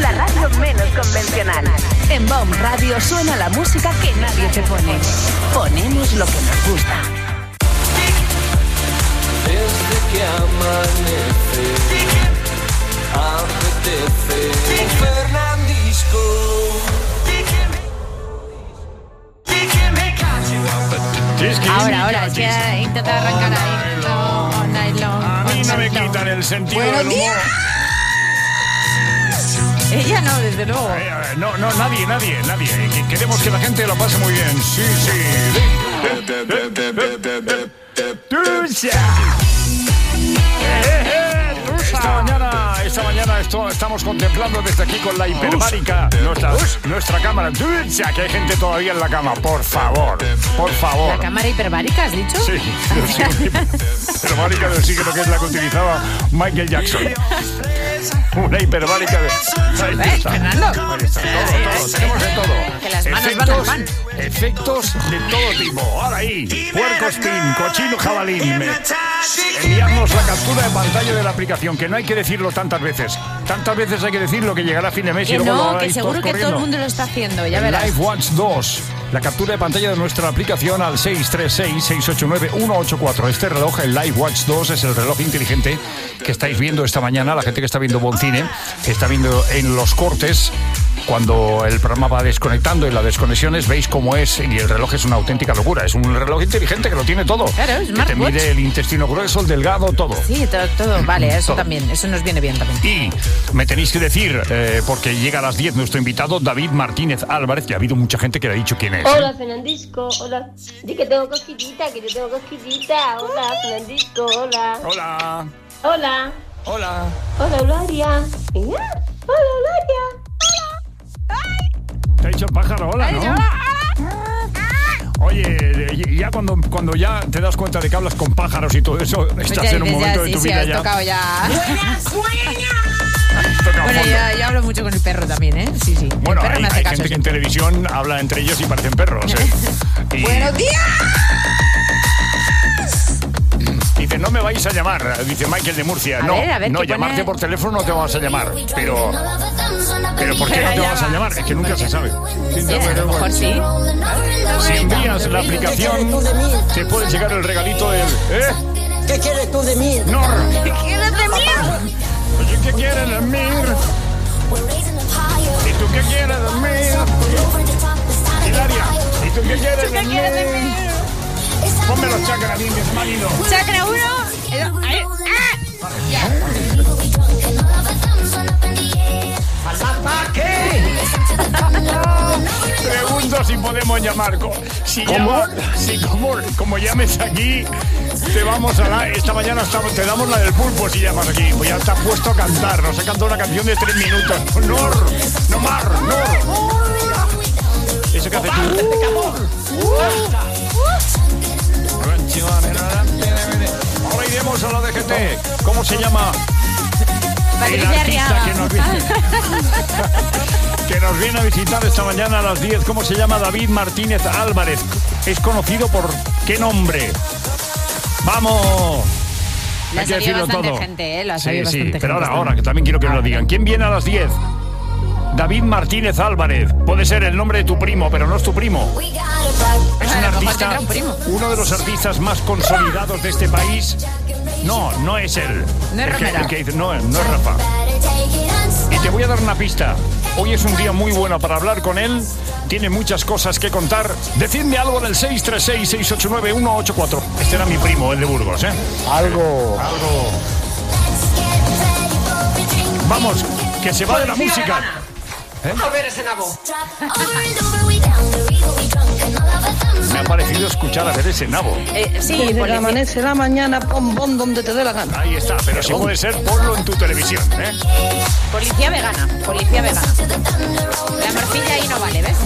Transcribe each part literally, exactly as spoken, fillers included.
la radio menos convencional. En Baum Radio suena la música que nadie te pone. Ponemos lo que nos gusta. Desde que amanece, apetece Fernandisco. Ahora, ahora, es que intenta arrancar ahí. No, nylon. A mí no me quitan el sentido del humor. Ella no, desde luego. Eh, eh, no, no, nadie, nadie, nadie. Que- Queremos que la gente lo pase muy bien. Sí, sí. Tusa. Esta mañana, esta mañana esto, estamos contemplando desde aquí con la hiperbárica nuestra, nuestra cámara. Tusa, que hay gente todavía en la cama. Por favor, por favor. ¿La cámara hiperbárica has dicho? Sí, hiperbárica del siglo, que es la que utilizaba Michael Jackson. Una hiperbárica de... Ahí ¿Ves, está. Fernando? Ahí está, todo, todo, tenemos de todo. Que las manos van al pan. Efectos de todo tipo. Ahora ahí, puerco spin, cochino jabalín. Me- Enviarnos la captura de pantalla de la aplicación, que no hay que decirlo tantas veces. Tantas veces hay que decirlo que llegará a fin de mes y Que luego lo no, que haréis seguro todos que todo el corriendo. mundo lo está haciendo, ya El verás. Live Watch dos, la captura de pantalla de nuestra aplicación al seis tres seis, seis ocho nueve, uno ocho cuatro. Este reloj, el Live Watch dos, es el reloj inteligente que estáis viendo esta mañana, la gente que está viendo Buen Cine, que está viendo en los cortes, cuando el programa va desconectando en las desconexiones, veis cómo es, y el reloj es una auténtica locura. Es un reloj inteligente que lo tiene todo. Claro, que te smartwatch. mide el intestino grueso, el delgado, todo. Sí, todo, todo, vale, eso Todo. también, eso nos viene bien también. Y me tenéis que decir, eh, porque llega a las diez nuestro invitado, David Martínez Álvarez, que ha habido mucha gente que le ha dicho quién es. Hola, Fernandisco, hola. Di que tengo cosquillita, que yo tengo cosquillita. Hola, Fernandisco, hola. Hola. Hola. Hola. Hola, Gloria. Hola, Gloria. Te ha dicho el pájaro, hola, ¿no? Oye, y- ya cuando, cuando ya te das cuenta de que hablas con pájaros y todo eso, Pues estás ya en un dices, momento ya, de sí, tu sí, vida has ya. tocado ya. Toca Bueno, fondo. yo, yo hablo mucho con el perro también, ¿eh? Sí, sí. Bueno, el perro hay, me hace hay caso. gente que en siempre. televisión habla entre ellos y parecen perros, ¿eh? Y ¡Buenos días! dice, no me vais a llamar, dice Michael de Murcia. A no, ver, a ver, no, ¿qué llamarte pone? por teléfono no te vamos a llamar. Pero, pero ¿por qué no te vamos a llamar? Es que nunca se sabe. Sí, a lo mejor sí. Si envías la aplicación, te puede llegar el regalito del... ¿Eh? ¿Qué quieres tú de mí? ¡Nor! ¿Qué quieres de mí? Oye, ¿qué quieres de mí? ¿Y tú qué quieres de mí? Hilaria, ¿y tú qué quieres de ¿Qué quieres de mí? mí? Ponme los chakras, mi marido. Chakra uno. eh, ahí, ¡ah! Ya. Pregunto si podemos llamar. co- Si llama- si como, como llames aquí, te vamos a la. Esta mañana estamos, te damos la del pulpo si llamas aquí. Pues ya está puesto a cantar. Nos ha cantado una canción de tres minutos. Nor, no mar, Nor. Eso que hace tú. Ahora iremos a la D G T. ¿Cómo se llama? El Patricia artista Arriaga. que nos viene, que nos viene a visitar esta mañana a las diez. ¿Cómo se llama? David Martínez Álvarez. Es conocido por ¿qué nombre? ¡Vamos! La Hay que sabía decirlo bastante todo. gente, ¿eh? La Sí, sabía sí, bastante pero ahora, gente. ahora, que también quiero que me lo digan. ¿Quién viene a las diez? David Martínez Álvarez. Puede ser el nombre de tu primo, pero no es tu primo. Es A un lo mejor artista, tendrá un primo. uno de los artistas más consolidados de este país. No, no es él. No es El que- Romera. el que dice, no, no es Rafa. Y te voy a dar una pista. Hoy es un día muy bueno para hablar con él. Tiene muchas cosas que contar. Decidme algo en el seis tres seis, seis ocho nueve, uno ocho cuatro. Este era mi primo, el de Burgos, ¿eh? Algo. Algo. Vamos, que se va de la música. A ver ese nabo. Me ha parecido escuchar a ver ese nabo. Eh, sí, Desde que policía. amanece la mañana, pom, pom, donde te dé la gana. Ahí está, pero si puede ser, ponlo en tu televisión, ¿eh? Policía vegana, policía vegana. La morcilla ahí no vale, ¿ves?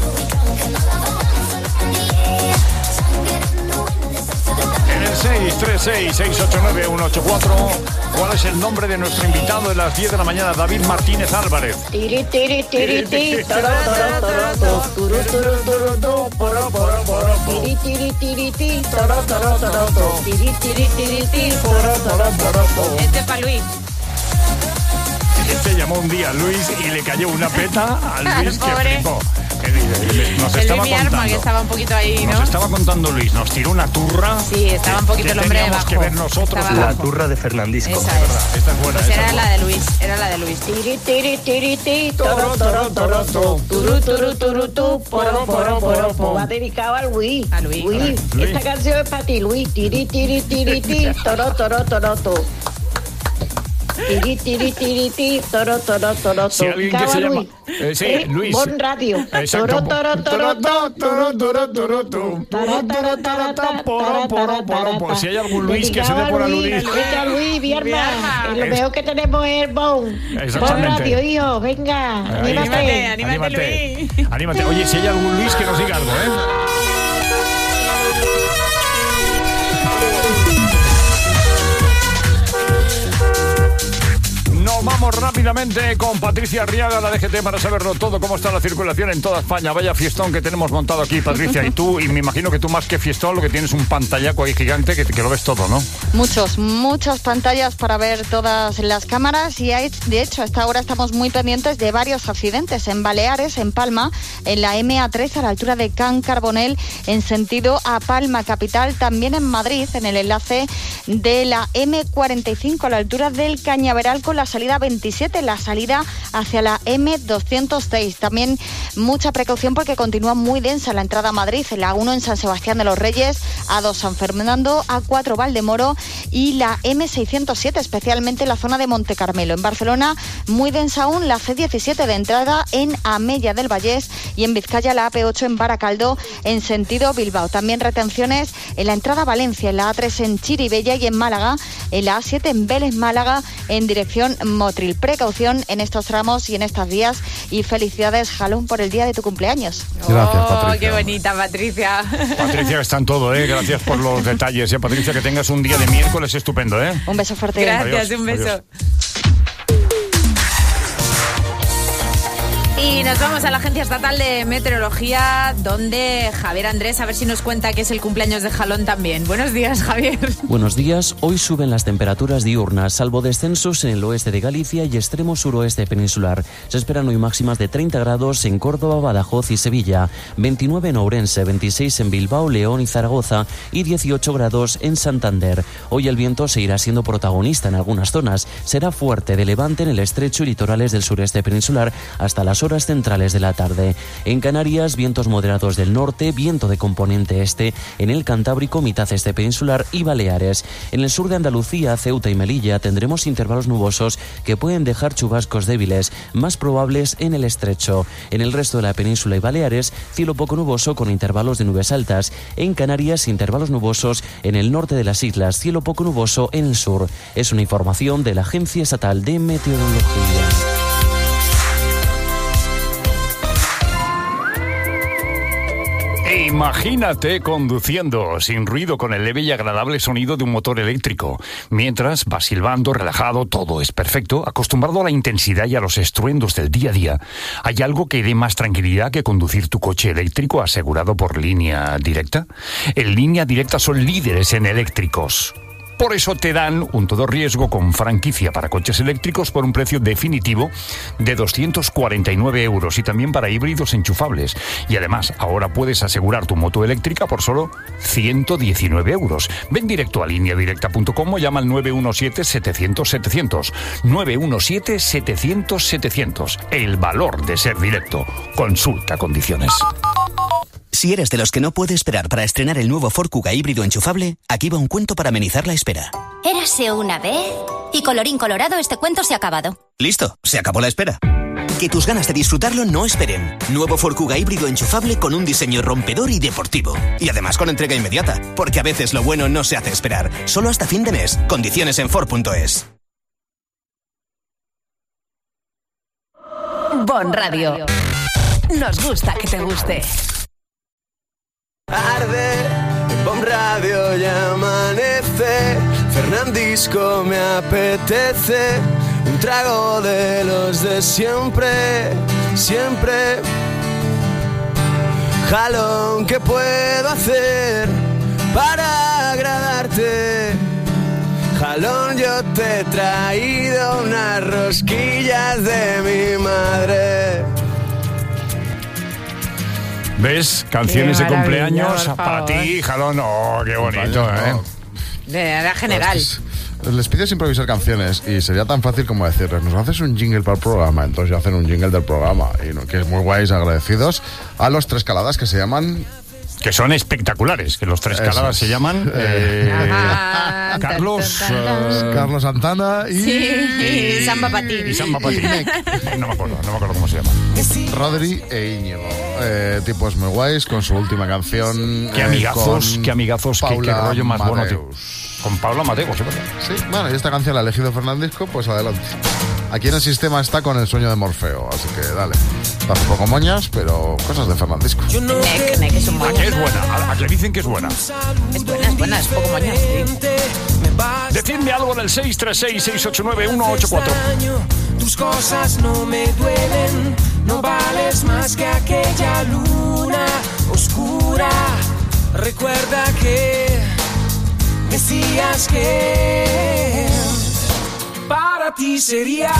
En el seis tres seis, seis ocho nueve, uno ocho cuatro, ¿cuál es el nombre de nuestro invitado de las diez de la mañana? David Martínez Álvarez. Tiri, tiri, tiri, tiri, toro, toro, toro, toro, turu, turu, turu, turu, poro, poro, poro, tiri, tiri, tiri, tiri, toro, toro, toro, toro, tiri, tiri, tiri, tiri, poro, poro, poro, poro. Este es para Luis. Este llamó un día a Luis y le cayó una peta a Luis que Pobre. flipó. Nos el estaba de mi arma, contando, que estaba un poquito ahí, ¿no? nos estaba contando Luis, nos tiró una turra. Sí, estaba un poquito que el hombre teníamos debajo. que ver nosotros. Estaba La abajo. turra de Fernandisco. Esa es. Esta es buena. Pues esa era es la buena. de Luis, era la de Luis. Tiri, tiri, tiri, ti, toro, toro, toro, to. Turu, turu, turu, tu, poro, poro, poro, po. Va dedicado a Luis. A Luis. Luis, Luis. esta canción es para ti, Luis. Tiri, tiri, tiri, ti, toro, toro, toro, to. Tiri, tiri, tiri, ti, toro, toro, toro, to. Si alguien que Dedicado se a llama- Luis. eh, sí, Eh, Luis. Bon Radio. Exacto. Toro, toro, toro, to. Toro, toro, toro, to. Toro, toro, toro, to. Poro, poro, poro, poro. Si hay algún Luis que se dé por aludir. Venga, Luis, mi Mi arma. arma. Eh, Lo Es- mejor que tenemos es el Bon. Exactamente. Bon Radio, hijo. Venga, Ahí está. anímate. Anímate, Luis. Anímate. Oye, si hay algún Luis que nos diga algo, ¿eh? Nos vamos rápidamente con Patricia Arriaga, la D G T, para saberlo todo, cómo está la circulación en toda España. Vaya fiestón que tenemos montado aquí, Patricia. Y tú, y me imagino que tú más que fiestón, lo que tienes un pantallaco ahí gigante que, que lo ves todo, ¿no? Muchos, muchas pantallas para ver todas las cámaras y hay, de hecho, hasta ahora estamos muy pendientes de varios accidentes en Baleares, en Palma, en la M A trece a la altura de Can Carbonell, en sentido a Palma Capital, también en Madrid, en el enlace de la M cuarenta y cinco a la altura del Cañaveral con la salida veintisiete, la salida hacia la M doscientos seis. También mucha precaución porque continúa muy densa la entrada a Madrid, en la uno en San Sebastián de los Reyes, A dos San Fernando, A cuatro Valdemoro y la M seiscientos siete, especialmente en la zona de Monte Carmelo. En Barcelona, muy densa aún la C diecisiete de entrada en Amella del Vallés y en Vizcaya la A P ocho en Baracaldo en sentido Bilbao. También retenciones en la entrada a Valencia, en la A tres en Chiribella y en Málaga, en la A siete en Vélez Málaga en dirección Motril. Precaución en estos tramos y en estas vías y felicidades, Jalón, por el día de tu cumpleaños. Gracias, Oh, Patricia. qué bonita, Patricia. Patricia, está en todo, ¿eh? Gracias por los detalles. ¿eh? Patricia, que tengas un día de miércoles estupendo, ¿eh? Un beso fuerte. Gracias, Adiós, un beso. adiós. Y nos vamos a la Agencia Estatal de Meteorología, donde Javier Andrés, a ver si nos cuenta que es el cumpleaños de Jalón también. Buenos días, Javier. Buenos días. Hoy suben las temperaturas diurnas, salvo descensos en el oeste de Galicia y extremo suroeste peninsular. Se esperan hoy máximas de treinta grados en Córdoba, Badajoz y Sevilla, veintinueve en Ourense, veintiséis en Bilbao, León y Zaragoza y dieciocho grados en Santander. Hoy el viento seguirá siendo protagonista en algunas zonas. Será fuerte de levante en el estrecho y litorales del sureste peninsular hasta las horas centrales de la tarde. En Canarias, vientos moderados del norte, viento de componente este en el Cantábrico, mitad este peninsular y Baleares. En el sur de Andalucía, Ceuta y Melilla tendremos intervalos nubosos que pueden dejar chubascos débiles, más probables en el estrecho. En el resto de la península y Baleares, cielo poco nuboso con intervalos de nubes altas. En Canarias, intervalos nubosos en el norte de las islas, cielo poco nuboso en el sur. Es una información de la Agencia Estatal de Meteorología. Imagínate conduciendo sin ruido con el leve y agradable sonido de un motor eléctrico. Mientras vas silbando, relajado, todo es perfecto, acostumbrado a la intensidad y a los estruendos del día a día. ¿Hay algo que dé más tranquilidad que conducir tu coche eléctrico asegurado por Línea Directa? En Línea Directa son líderes en eléctricos. Por eso te dan un todo riesgo con franquicia para coches eléctricos por un precio definitivo de doscientos cuarenta y nueve euros y también para híbridos enchufables. Y además, ahora puedes asegurar tu moto eléctrica por solo ciento diecinueve euros. Ven directo a línea directa punto com o llama al nueve uno siete, setecientos, setecientos. nueve uno siete, setecientos, setecientos. El valor de ser directo. Consulta condiciones. Si eres de los que no puede esperar para estrenar el nuevo Ford Kuga híbrido enchufable, aquí va un cuento para amenizar la espera. Érase una vez y colorín colorado, este cuento se ha acabado. Listo, se acabó la espera. Que tus ganas de disfrutarlo no esperen. Nuevo Ford Kuga híbrido enchufable con un diseño rompedor y deportivo. Y además con entrega inmediata, porque a veces lo bueno no se hace esperar. Solo hasta fin de mes. Condiciones en Ford punto es. Bon Radio. Nos gusta que te guste. Arde, en Bon Radio ya amanece, Fernandisco me apetece, un trago de los de siempre, siempre. Jalón, ¿qué puedo hacer para agradarte? Jalón, yo te he traído unas rosquillas de mi madre. ¿Ves? Canciones Qué de cumpleaños maravilla, por para favor. ti, Jalón. Oh, qué bonito, ¿eh? De la general. Les pides improvisar canciones y sería tan fácil como decirles, nos haces un jingle para el programa, entonces ya hacen un jingle del programa, y no, que es muy guays, agradecidos a los Tres Caladas, que se llaman... Que son espectaculares, que los Tres Eso Caladas es. se llaman eh, Ajá, Carlos tan, tan, tan, tan. eh, Carlos Santana y... Sí, y Samba Patín. y Samba Patín. No me acuerdo, no me acuerdo cómo se llama. Rodri e Íñigo. Eh, tipos muy guays, con su última canción. Qué eh, amigazos, con qué amigazos, qué, qué Paula rollo más bueno, tío. Mateus. Con Paula Mateos, ¿sí? Sí, bueno, y esta canción la ha elegido Fernandisco, pues adelante. Aquí en el sistema está con El sueño de Morfeo, así que dale. Está un poco moñas, pero cosas de Fernandisco. Nec, Nec es un ¿A moño. qué es buena? ¿A, a qué dicen que es buena? Es buena, es buena, es poco moño. Sí. Decidme algo en el seis tres seis, seis ocho nueve, uno ocho cuatro. Tus cosas no me duelen, no vales más que aquella luna oscura. Recuerda que decías que para ti sería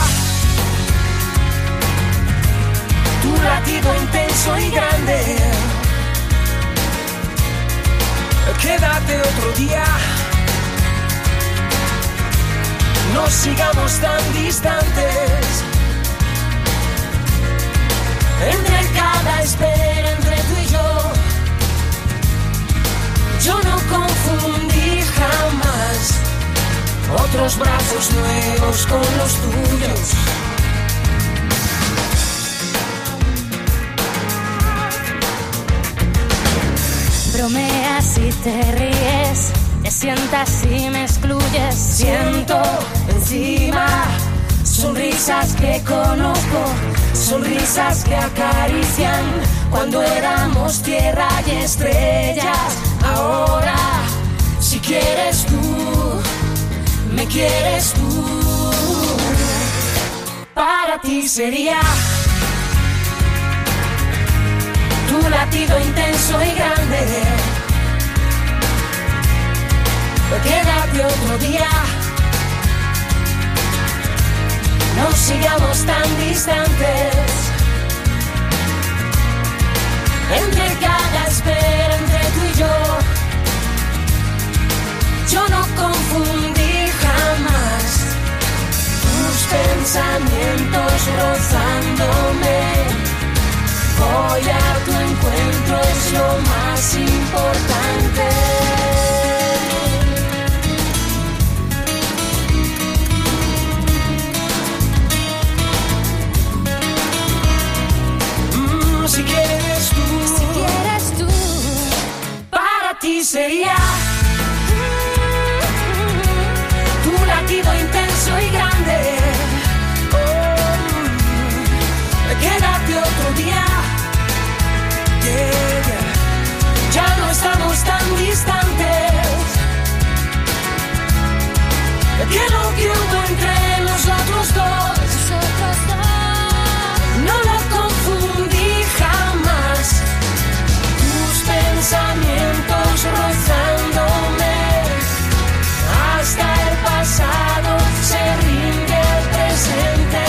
tu latido intenso y grande. Quédate otro día, no sigamos tan distantes. Entre cada espera, entre tú y yo, yo no confundí jamás otros brazos nuevos con los tuyos. Bromeas y te ríes, te sientas y me excluyes. Siento encima sonrisas que conozco, sonrisas que acarician cuando éramos tierra y estrellas. Ahora, si quieres tú, me quieres tú, para ti sería tu latido intenso y grande. Quédate otro día, no sigamos tan distantes. Entre cada espera, entre tú y yo, yo no confundí jamás tus pensamientos rozándome. Voy a tu encuentro, es lo más importante. Mm, si quieres tú, Si quieres tú, para ti sería tu latido intenso y grande. Oh, quédate otro día. Yeah, yeah. Ya no estamos tan distantes. Que lo que hubo entre nosotros dos, nosotros dos, no lo confundí jamás. Tus pensamientos rozándome, hasta el pasado se rinde el presente.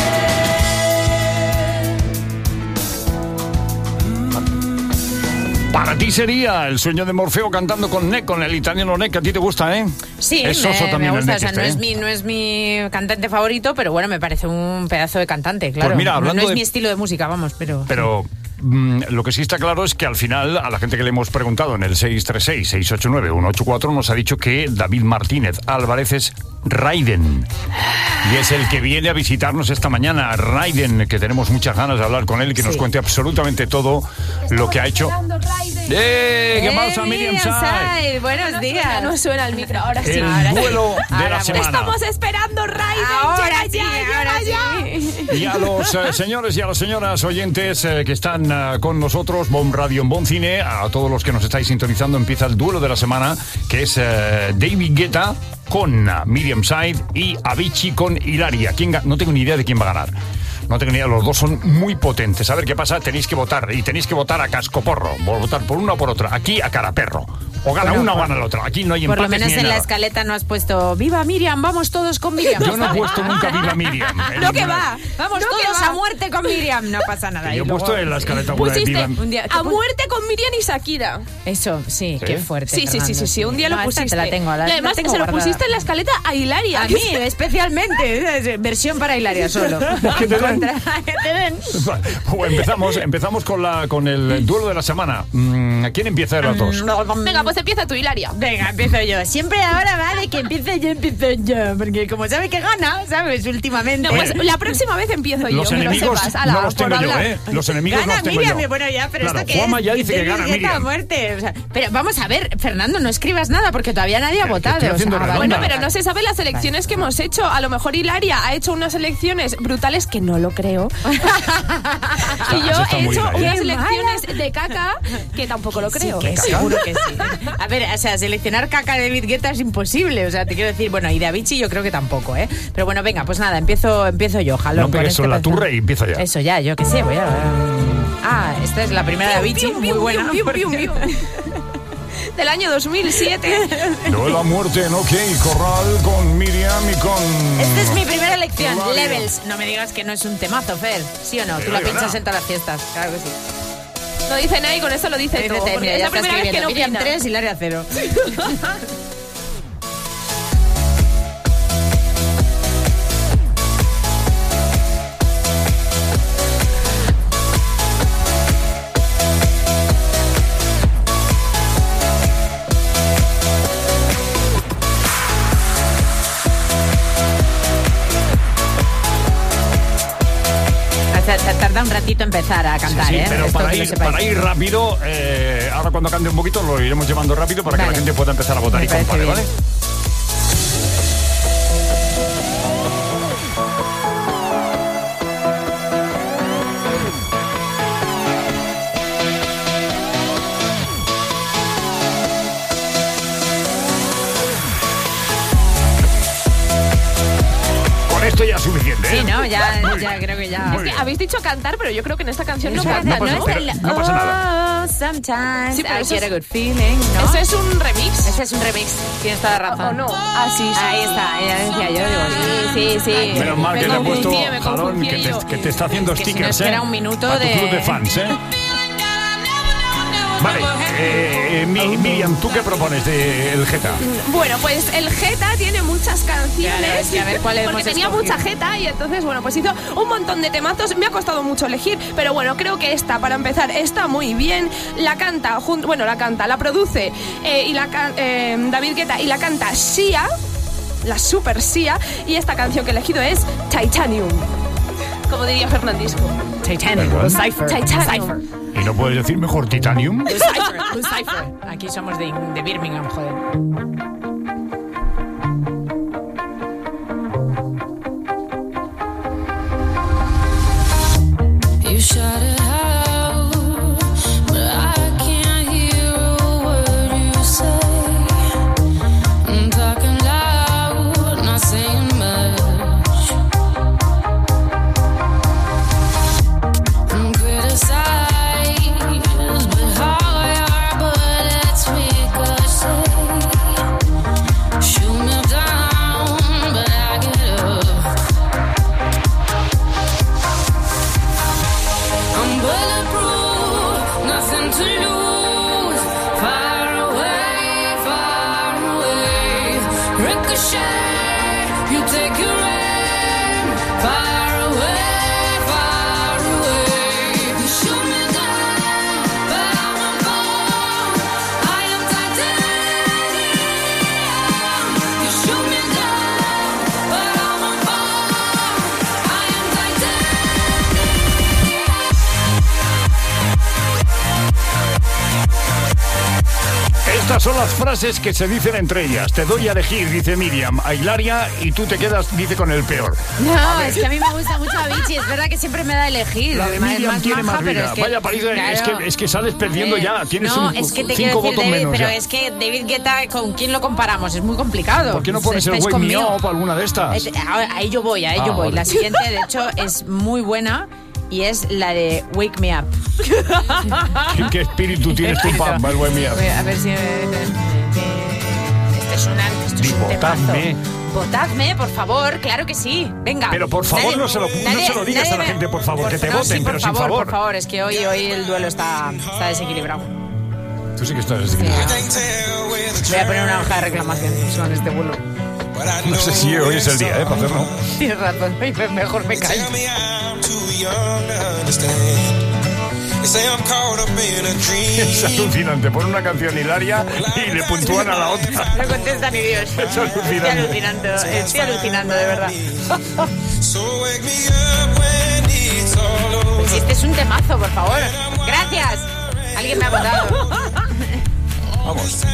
Para ti sería El sueño de Morfeo cantando con Nec, con el italiano Nec, que a ti te gusta, ¿eh? Sí, es me, oso también me gusta. el O sea, Nec no, este, es ¿eh? mi, no es mi cantante favorito, pero bueno, me parece un pedazo de cantante, claro. Pues mira, no, hablando no es de- mi estilo de música, vamos, pero... Pero mm, lo que sí está claro es que al final, a la gente que le hemos preguntado en el seis tres seis, seis ocho nueve, uno ocho cuatro, nos ha dicho que David Martínez Álvarez es Raiden. Y es el que viene a visitarnos esta mañana. Raiden, que tenemos muchas ganas de hablar con él, que nos Sí. cuente absolutamente todo lo que ha hecho. ¡Eh! ¿Qué ¡Eh, pasa, Miriam Sai? Sai! Buenos días. no suena el micro, ahora sí. El Ahora sí. duelo de Ahora la sí. semana. Estamos esperando, Raiden. Ahora Llega sí, ya, ahora llega ya. sí. Y a los eh, señores y a las señoras oyentes eh, que están eh, con nosotros, Bon Radio en Bon Cine, a todos los que nos estáis sintonizando, empieza el duelo de la semana, que es eh, David Guetta con Miriam Said y Avicii con Hilaria. ¿Quién ga- no tengo ni idea de quién va a ganar. No tengo ni idea, los dos son muy potentes. A ver qué pasa, tenéis que votar y tenéis que votar a cascoporro. Votar por una o por otra. Aquí a caraperro. O gana Bueno, una o por- gana la otra. Aquí no hay Por empates lo menos ni hay en la nada. escaleta no has puesto ¡Viva Miriam! ¡Vamos todos con Miriam! Yo no he puesto nunca Viva Miriam. en No, que ninguna- va. Vamos No, que todos va. a muerte con Miriam. No pasa nada. Que Y yo he luego- puesto en la escaleta una de Pusiste Viva. Un día- a muerte con Miriam y Shakira. Eso, sí, ¿Sí? qué fuerte. Sí, sí, sí, sí, sí, un día No, lo esta pusiste. te la tengo, la- y la además tengo se lo guardada. pusiste en la escaleta a Hilaria. A mí, especialmente. Versión para Hilaria solo. Que te den. Contra- que te den. Bueno, empezamos, empezamos con, la, con el duelo de la semana. Mm, ¿Quién empieza de las dos? Venga, pues empieza tú, Hilaria. Venga, empiezo yo. Siempre ahora va de que empiece yo, empiezo yo. Porque como sabe que gana, ¿sabes? Últimamente. No, pues la próxima vez empiezo yo, Los que lo enemigos sepas. Ala, no los por tengo yo, hablar. ¿eh? Los enemigos Gana no los tengo Miriam, yo. bueno ya, pero Claro, esto que Juanma es, ya dice que David gana Guetta a Miriam. muerte. O sea, pero vamos a ver, Fernando, no escribas nada porque todavía nadie ha Que- que votado. estoy o sea, haciendo ah, vale, redonda. Bueno, pero no se sabe las elecciones que hemos hecho. A lo mejor Hilaria ha hecho unas elecciones brutales que no lo creo. y yo Eso está he muy hecho bien, ¿eh? unas Qué elecciones de caca que tampoco lo creo. Sí, que seguro que sí. A ver, o sea, seleccionar caca de David Guetta es imposible. O sea, te quiero decir, bueno, y de Avicii yo creo que tampoco, ¿eh? Pero bueno, venga, pues nada, empiezo, empiezo yo, jalón. No pegues con este sobre la pensamiento. turra y empieza ya. Eso ya, yo qué sé, voy a... Ah, esta es la primera de Avicii, Pium, muy pium, buena. pium, pium, pium, pium. Del año dos mil siete. Duelo a muerte en OK Corral con Miriam y con... Esta es mi primera elección, Hilaria. Levels. No me digas que no es un temazo, Fer. ¿Sí o no? Tú Pero la gana. pinchas en todas las fiestas. Claro que sí. No dice nada y con esto lo dice todo. Mira, porque ya es la está primera vez que no escribiendo. Miriam opina. tres, Hilaria cero. Se, se tarda un ratito empezar a cantar, Sí, ¿eh? pero Esto para que lo ir, sepáis. para ir rápido, eh, ahora cuando cante un poquito lo iremos llevando rápido para que Vale. la gente pueda empezar a votar Me y parece compare, bien. ¿vale? Con esto ya es suficiente, ¿eh? Sí, ¿no? Ya, Muy ya bien. creo que ya... Muy Es que bien. habéis dicho cantar, pero yo creo que en esta canción no Eso canta, no pasa- ¿no? pero no pasa nada. Oh, sometimes Sí, pero I eso get es- a good feeling, ¿no? Eso es un remix. Ese es un remix. Tienes toda la razón. ¿O no? Ah, sí, sí. Ahí está, ya decía yo, digo, sí, sí, sí. Menos mal que Me le he puesto confundí, me jalón confundí que yo. te, que te está haciendo Es que si no stickers, espera ¿eh? un minuto Para tu de- club de fans, ¿eh? Vale, eh, eh, Mi- Miriam, ¿tú qué propones de el Geta? Bueno, pues el Geta tiene muchas canciones. Claro, es que a ver cuál hemos Porque tenía escogido. mucha Geta y entonces, bueno, pues hizo un montón de temazos. Me ha costado mucho elegir, pero bueno, creo que esta, para empezar, está muy bien. La canta, jun- bueno, la canta, la produce eh, y la can- eh, David Guetta y la canta Sia, la super Sia. Y esta canción que he elegido es Titanium, como diría Fernandisco. Titanium, ¿Verdad? Lucifer. Titanium. ¿Y no puedes decir mejor Titanium? Lucifer, Lucifer. Aquí somos de, de Birmingham, joder. You shout it out, but I can't hear a word you say. I'm talking loud, not saying much. I'm criticized, but how your bullets ricochet. Shoot me down, but I get up. I'm bulletproof, nothing to lose. Far away, far away. Ricochet, you take your aim. Far away, far away. You shoot me down, but I won't fall. I am titanium. You shoot me down, but I won't fall. I am titanium. Estas son las frases que se dicen entre ellas. Te doy a elegir, dice Miriam, a Hilaria, y tú te quedas, dice, con el peor. No, es que a mí me gusta mucho Avicii. Es verdad que siempre me da a elegir. La de Es Miriam tiene maja, más pero vida. es que- Vaya parido, es, claro. que, es que sales perdiendo ya. Tienes no, un, es que te cinco quiero decir, votos David, menos pero ya. es que David Guetta, ¿con quién lo comparamos? Es muy complicado. ¿Por qué no pones el Estáis Wake Me conmigo. Up o alguna de estas? Es- Ahí yo voy, ahí Ah, yo voy. vale. La siguiente, de hecho, es muy buena y es la de Wake Me Up. ¿Qué, qué espíritu tienes tú para el Wake Me Up? A ver si... Este es, una, esto es un Votadme. temazo. Votadme, por favor, claro que sí. Venga. Pero por favor, Nadie- no se lo, no nadie- se lo digas nadie a la me- gente, por favor, por que te no, voten, sí, pero por sin favor, favor. por favor, es que hoy, hoy el duelo está, está desequilibrado. Tú sí que estás desequilibrado. Voy a poner una hoja de reclamación con este vuelo. No sé si hoy es el día, ¿eh? Para hacerlo. Tienes razón, hoy mejor me callo. Es alucinante. Pon una canción hilaria y le puntúan a la otra. No contesta ni Dios. Es alucinante. Estoy alucinando, estoy alucinando, de verdad. Pues si este es un temazo, por favor. Gracias. Alguien me ha votado. Vamos.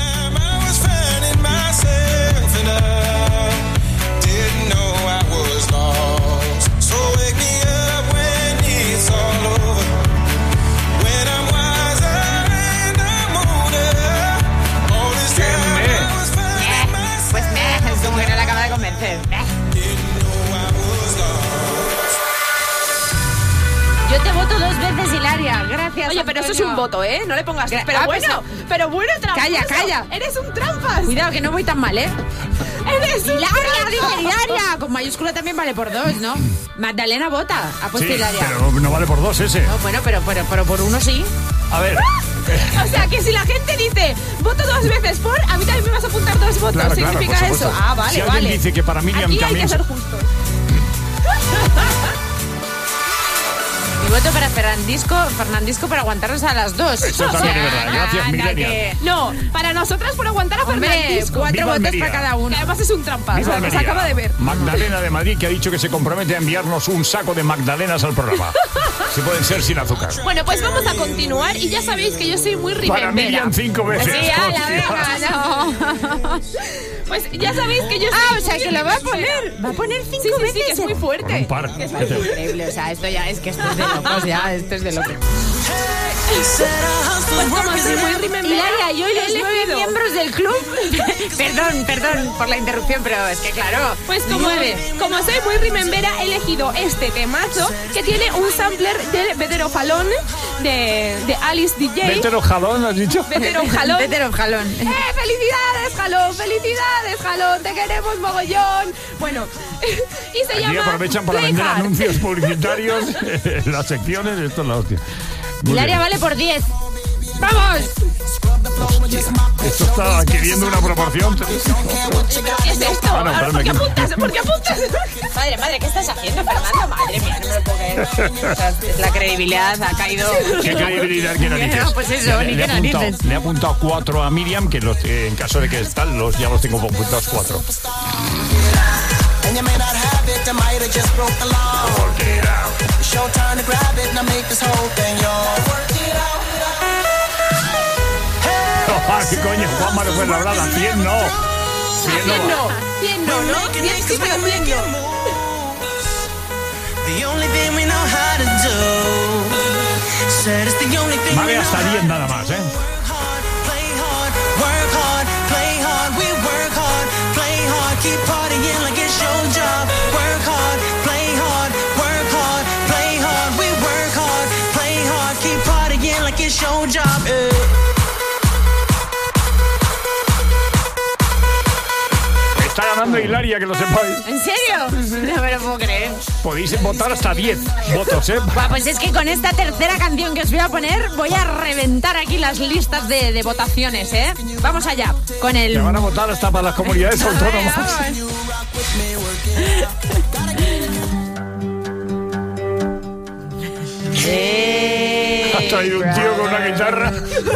Pues me, es como que no la acaba de convencer. Yo te voto dos veces, Hilaria. Gracias. Oye, pero eso es Antonio. un voto, ¿eh? No le pongas... Gra- Pero Ah, bueno, pues- pero bueno, tramposo. Calla, calla. Eres un trampas. Cuidado, que no voy tan mal, ¿eh? Eres un Hilaria, trampas. dice Hilaria. Con mayúscula también vale por dos, ¿no? Magdalena vota. Ha puesto Sí, Hilaria. pero no vale por dos ese. No, bueno, pero, pero, pero por uno sí. A ver. O sea, que si la gente dice voto dos veces por, a mí también me vas a apuntar dos votos. Claro, claro, ¿Significa por supuesto. eso? Ah, vale, Si alguien vale. dice que para Miriam Aquí hay también que se- ser justos. Mi voto para Fernandisco, Fernandisco para aguantarnos a las dos. Eso también es verdad. Gracias, Anda, Millennial. que- No, para nosotras por aguantar a Hombre, Fernandisco. cuatro Viva votos Almería. para cada uno. Que además es un trampas. Viva o sea, que se Almería. acaba de ver. Magdalena de Madrid, que ha dicho que se compromete a enviarnos un saco de magdalenas al programa. Si pueden ser sin azúcar. Bueno, pues vamos a continuar y ya sabéis que yo soy muy Para rimembera. Miriam cinco veces. Sí, ala, Hostia. venga, no. Pues ya sabéis que yo soy Ah, o sea, muy que lo va a rimembera. poner. Va a poner cinco Sí, sí, veces. sí, que es muy Con fuerte. un par. Es increíble, o sea, esto ya es que esto es de locos, ya, esto es de locos. Pues como soy muy rimembera, Hilaria, yo y los he nueve elegido- miembros del club. Perdón, perdón por la interrupción, pero es que claro. Pues como, nueve. como soy muy rimembera, he elegido este temazo que tiene un sampler del Vetero Jalón de, de Alice D J. Vetero Jalón, has dicho. Vetero Jalón. Vetero Jalón. ¡Eh, felicidades, Jalón! ¡Felicidades, Jalón! ¡Te queremos mogollón! Bueno, y se Aquí llama aprovechan para Play vender Hard. anuncios publicitarios en las secciones. Esto es la hostia. Muy Hilaria bien. vale por diez. ¡Vamos! Esto está adquiriendo una proporción. ¿Qué es esto? Ah, no, espérame, ¿Por qué que- apuntas? ¿Por qué apuntas? Madre, madre, ¿qué estás haciendo, Fernando? Madre mía, no me lo puedo creer. O sea, la credibilidad ha caído. ¿Qué credibilidad que narices? No, pues eso, le, ni le he qué apuntado, narices. le he apuntado cuatro a Miriam, que los, eh, en caso de que están, los, ya los tengo apuntados cuatro. And you may not have it, I might have just broke the law. Work it out. It's your turn to grab it, now make this whole thing yours. Work it out. Ah, ¿qué coño? Juan Manuel Fuenlabrada, cien no. cien no. cien no, cien no, ¿no? cien sí, pero cien no. The only thing we know how to do. Said it's the only thing we Vale know hasta how diez to nada más, ¿eh? hard, play hard, work hard, play hard, we work hard, play hard, keep partying like it's your job. Work hard, play hard, work hard, play hard, we work hard, play hard, keep partying like it's your job. eh. Está ganando Hilaria, que lo sepáis. ¿En serio? No me lo puedo creer. Podéis votar hasta diez votos, ¿eh? Buah, pues es que con esta tercera canción que os voy a poner voy a reventar aquí las listas de, de votaciones, ¿eh? Vamos allá, con el... Te van a votar hasta para las comunidades autónomas. Ha traído un tío con una guitarra.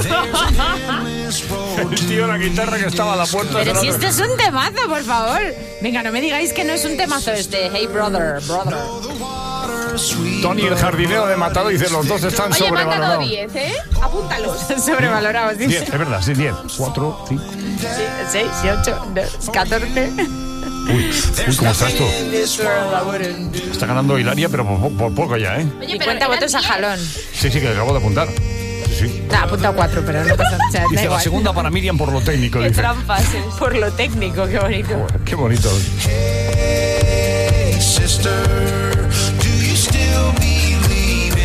El tío la guitarra que estaba a la puerta. Pero de si la- esto es un temazo, por favor. Venga, no me digáis que no es un temazo este. Hey, brother, brother. Tony, el jardinero de Matado, dice: los dos están Oye, me han dado sobrevalorados. diez, ¿eh? Apúntalos. Sobrevalorados, diez, dice. es verdad, sí, diez. cuatro, cinco. seis, ocho, catorce. Uy, uy, ¿cómo está esto? Está ganando Hilaria, pero por, por poco ya, ¿eh? ¿Y cuántos votos a jalón? Sí, sí, que le acabo de apuntar. Sí, sí. Nah, apunta cuatro, pero no pasa nada. O sea, da Dice la igual. segunda para Miriam por lo técnico. Qué Dice. trampas, ¿eh? Por lo técnico, qué bonito. Joder, qué bonito. Sister, do you still believe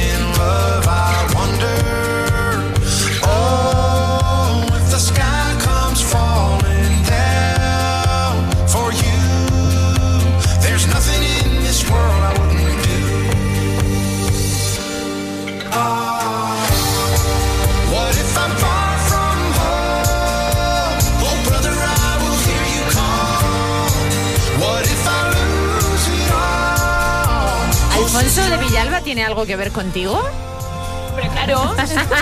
are? What if I'm far from home? Oh, brother, I will hear you call. What if I lose it all? ¿Alfonso de Villalba tiene algo que ver contigo? Hombre, claro.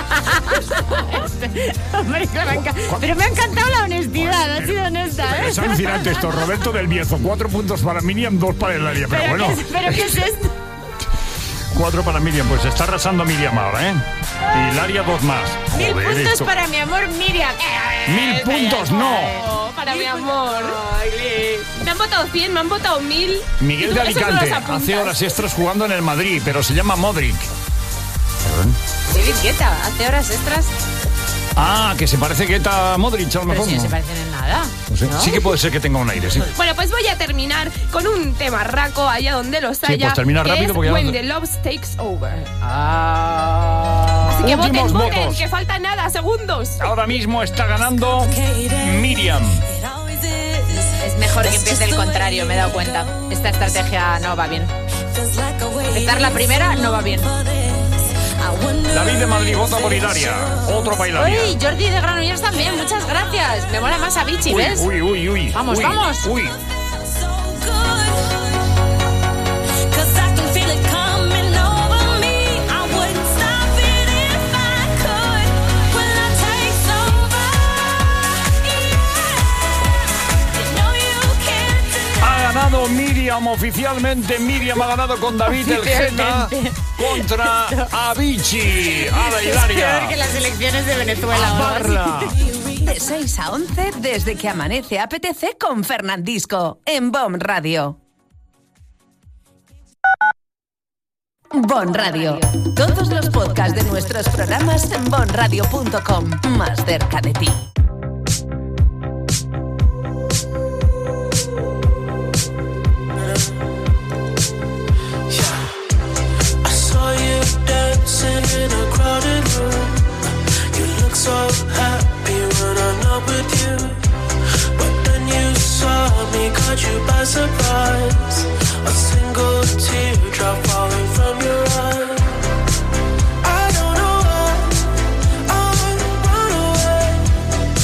Hombre, me ha enca- pero me ha encantado la honestidad, ha sido honesta, ¿eh? Es alucinante esto. Roberto del Bierzo, cuatro puntos para Miriam, dos para Hilaria. Pero, ¿Pero, bueno, qué, es- ¿Pero qué es esto? cuatro para Miriam. Pues está arrasando Miriam ahora, ¿eh? Y Hilaria, dos más. Mil Joder, puntos esto. para mi amor Miriam. Mil puntos, no. Oh, para mi amor. Me han votado cien, me han votado mil. Miguel Y de tú eso no Alicante los apuntas. hace horas extras jugando en el Madrid, pero se llama Modric. Perdón. David Guetta, hace horas extras. Ah, que se parece Guetta a Modric, a lo Pero mejor. si no ¿no? se parecen en nada. No sé. ¿no? Sí que puede ser que tenga un aire, sí. Bueno, pues voy a terminar con un tema raco allá donde los haya. pues termina que rápido es porque ya When no- the Love Takes Over. Ah. Así que Últimos voten, voten, votos. que falta nada, segundos. Ahora mismo está ganando Miriam. Es mejor que empiece el contrario, me he dado cuenta. Esta estrategia no va bien. Empezar la primera no va bien. David de Madrid vota por Hilaria. Otro para Hilaria. Uy, Jordi de Granollers también, muchas gracias. Me mola más a Vichy, Uy, ¿ves? uy, uy, uy. Vamos, uy, vamos. Uy. Ha ganado Miriam oficialmente. Miriam ha ganado con David el Geta Oficialmente. contra Avicii. A la Es Hilaria. peor que las elecciones de Venezuela. A o algo así. Parla. De seis a once, desde que amanece A P T C con Fernandisco, en Bon Radio. Bon Radio. Todos los podcasts de nuestros programas en bon radio punto com. Más cerca de ti. I saw you dancing in a crowded room. You look so happy when I'm not with you. But then you saw me, caught you by surprise. A single teardrop falling from your eye. I don't know why I would run away.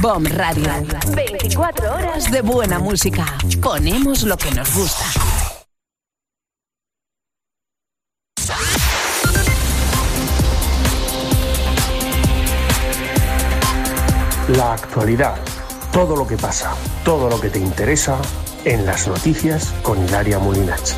BOM Radio. veinticuatro horas de buena música. Ponemos lo que nos gusta. La actualidad, todo lo que pasa, todo lo que te interesa en las noticias con Hilaria Molinach.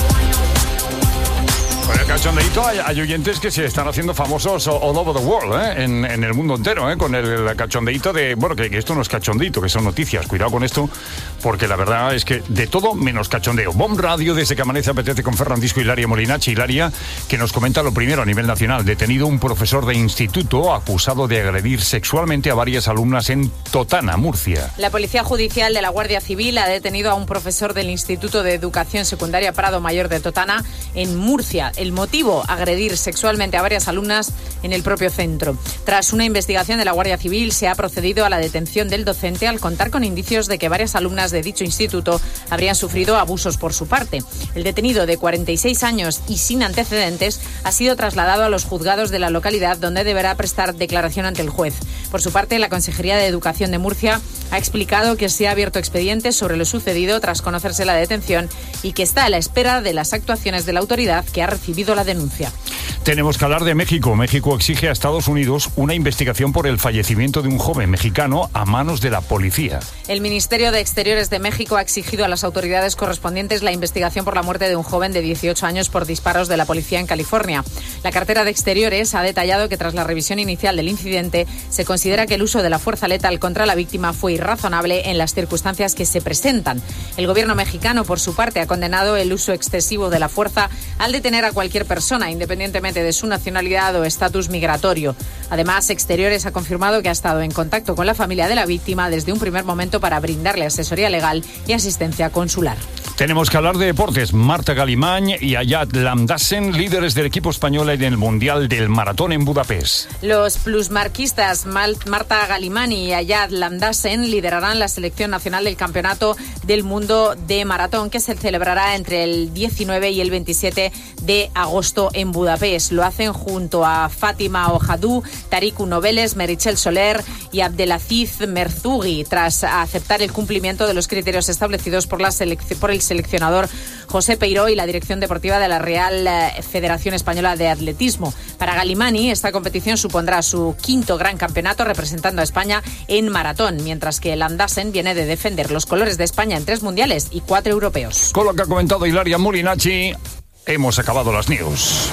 Con el cachondeíto hay, hay oyentes que se están haciendo famosos all over the world, ¿eh? en, en el mundo entero, ¿eh? Con el, el cachondeíto de... Bueno, que, que esto no es cachondeíto, que son noticias. Cuidado con esto, porque la verdad es que de todo menos cachondeo. BOM Radio, desde que amanece apetece con Fernandisco y Hilaria Molinach. Hilaria, que nos comenta lo primero a nivel nacional. Detenido un profesor de instituto acusado de agredir sexualmente a varias alumnas en Totana, Murcia. La Policía Judicial de la Guardia Civil ha detenido a un profesor del Instituto de Educación Secundaria Prado Mayor de Totana en Murcia. El motivo, agredir sexualmente a varias alumnas en el propio centro. Tras una investigación de la Guardia Civil, se ha procedido a la detención del docente al contar con indicios de que varias alumnas de dicho instituto habrían sufrido abusos por su parte. El detenido, de cuarenta y seis años y sin antecedentes, ha sido trasladado a los juzgados de la localidad, donde deberá prestar declaración ante el juez. Por su parte, la Consejería de Educación de Murcia ha explicado que se ha abierto expediente sobre lo sucedido tras conocerse la detención y que está a la espera de las actuaciones de la autoridad que ha recibido la denuncia. Tenemos que hablar de México. México exige a Estados Unidos una investigación por el fallecimiento de un joven mexicano a manos de la policía. El Ministerio de Exteriores de México ha exigido a las autoridades correspondientes la investigación por la muerte de un joven de dieciocho años por disparos de la policía en California. La cartera de Exteriores ha detallado que tras la revisión inicial del incidente se considera que el uso de la fuerza letal contra la víctima fue irrazonable en las circunstancias que se presentan. El gobierno mexicano, por su parte, ha condenado el uso excesivo de la fuerza al detener a cualquier persona, independientemente de su nacionalidad o estatus migratorio. Además, Exteriores ha confirmado que ha estado en contacto con la familia de la víctima desde un primer momento para brindarle asesoría legal y asistencia consular. Tenemos que hablar de deportes. Marta Galimán y Ayat Lamdassen, líderes del equipo español en el Mundial del Maratón en Budapest. Los plusmarquistas Mal- Marta Galimán y Ayat Lamdassen liderarán la selección nacional del Campeonato del Mundo de Maratón, que se celebrará entre el diecinueve y el veintisiete de agosto en Budapest. Lo hacen junto a Fátima Ojadú, Tariq Noveles, Merichel Soler y Abdelaziz Merzugui, tras aceptar el cumplimiento de los criterios establecidos por, la selec- por el seleccionador José Peiró y la dirección deportiva de la Real Federación Española de Atletismo. Para Galimani, esta competición supondrá su quinto gran campeonato representando a España en maratón, mientras que Lamdassen viene de defender los colores de España en tres mundiales y cuatro europeos. Con lo que ha comentado Hilaria Molinachi, hemos acabado las news.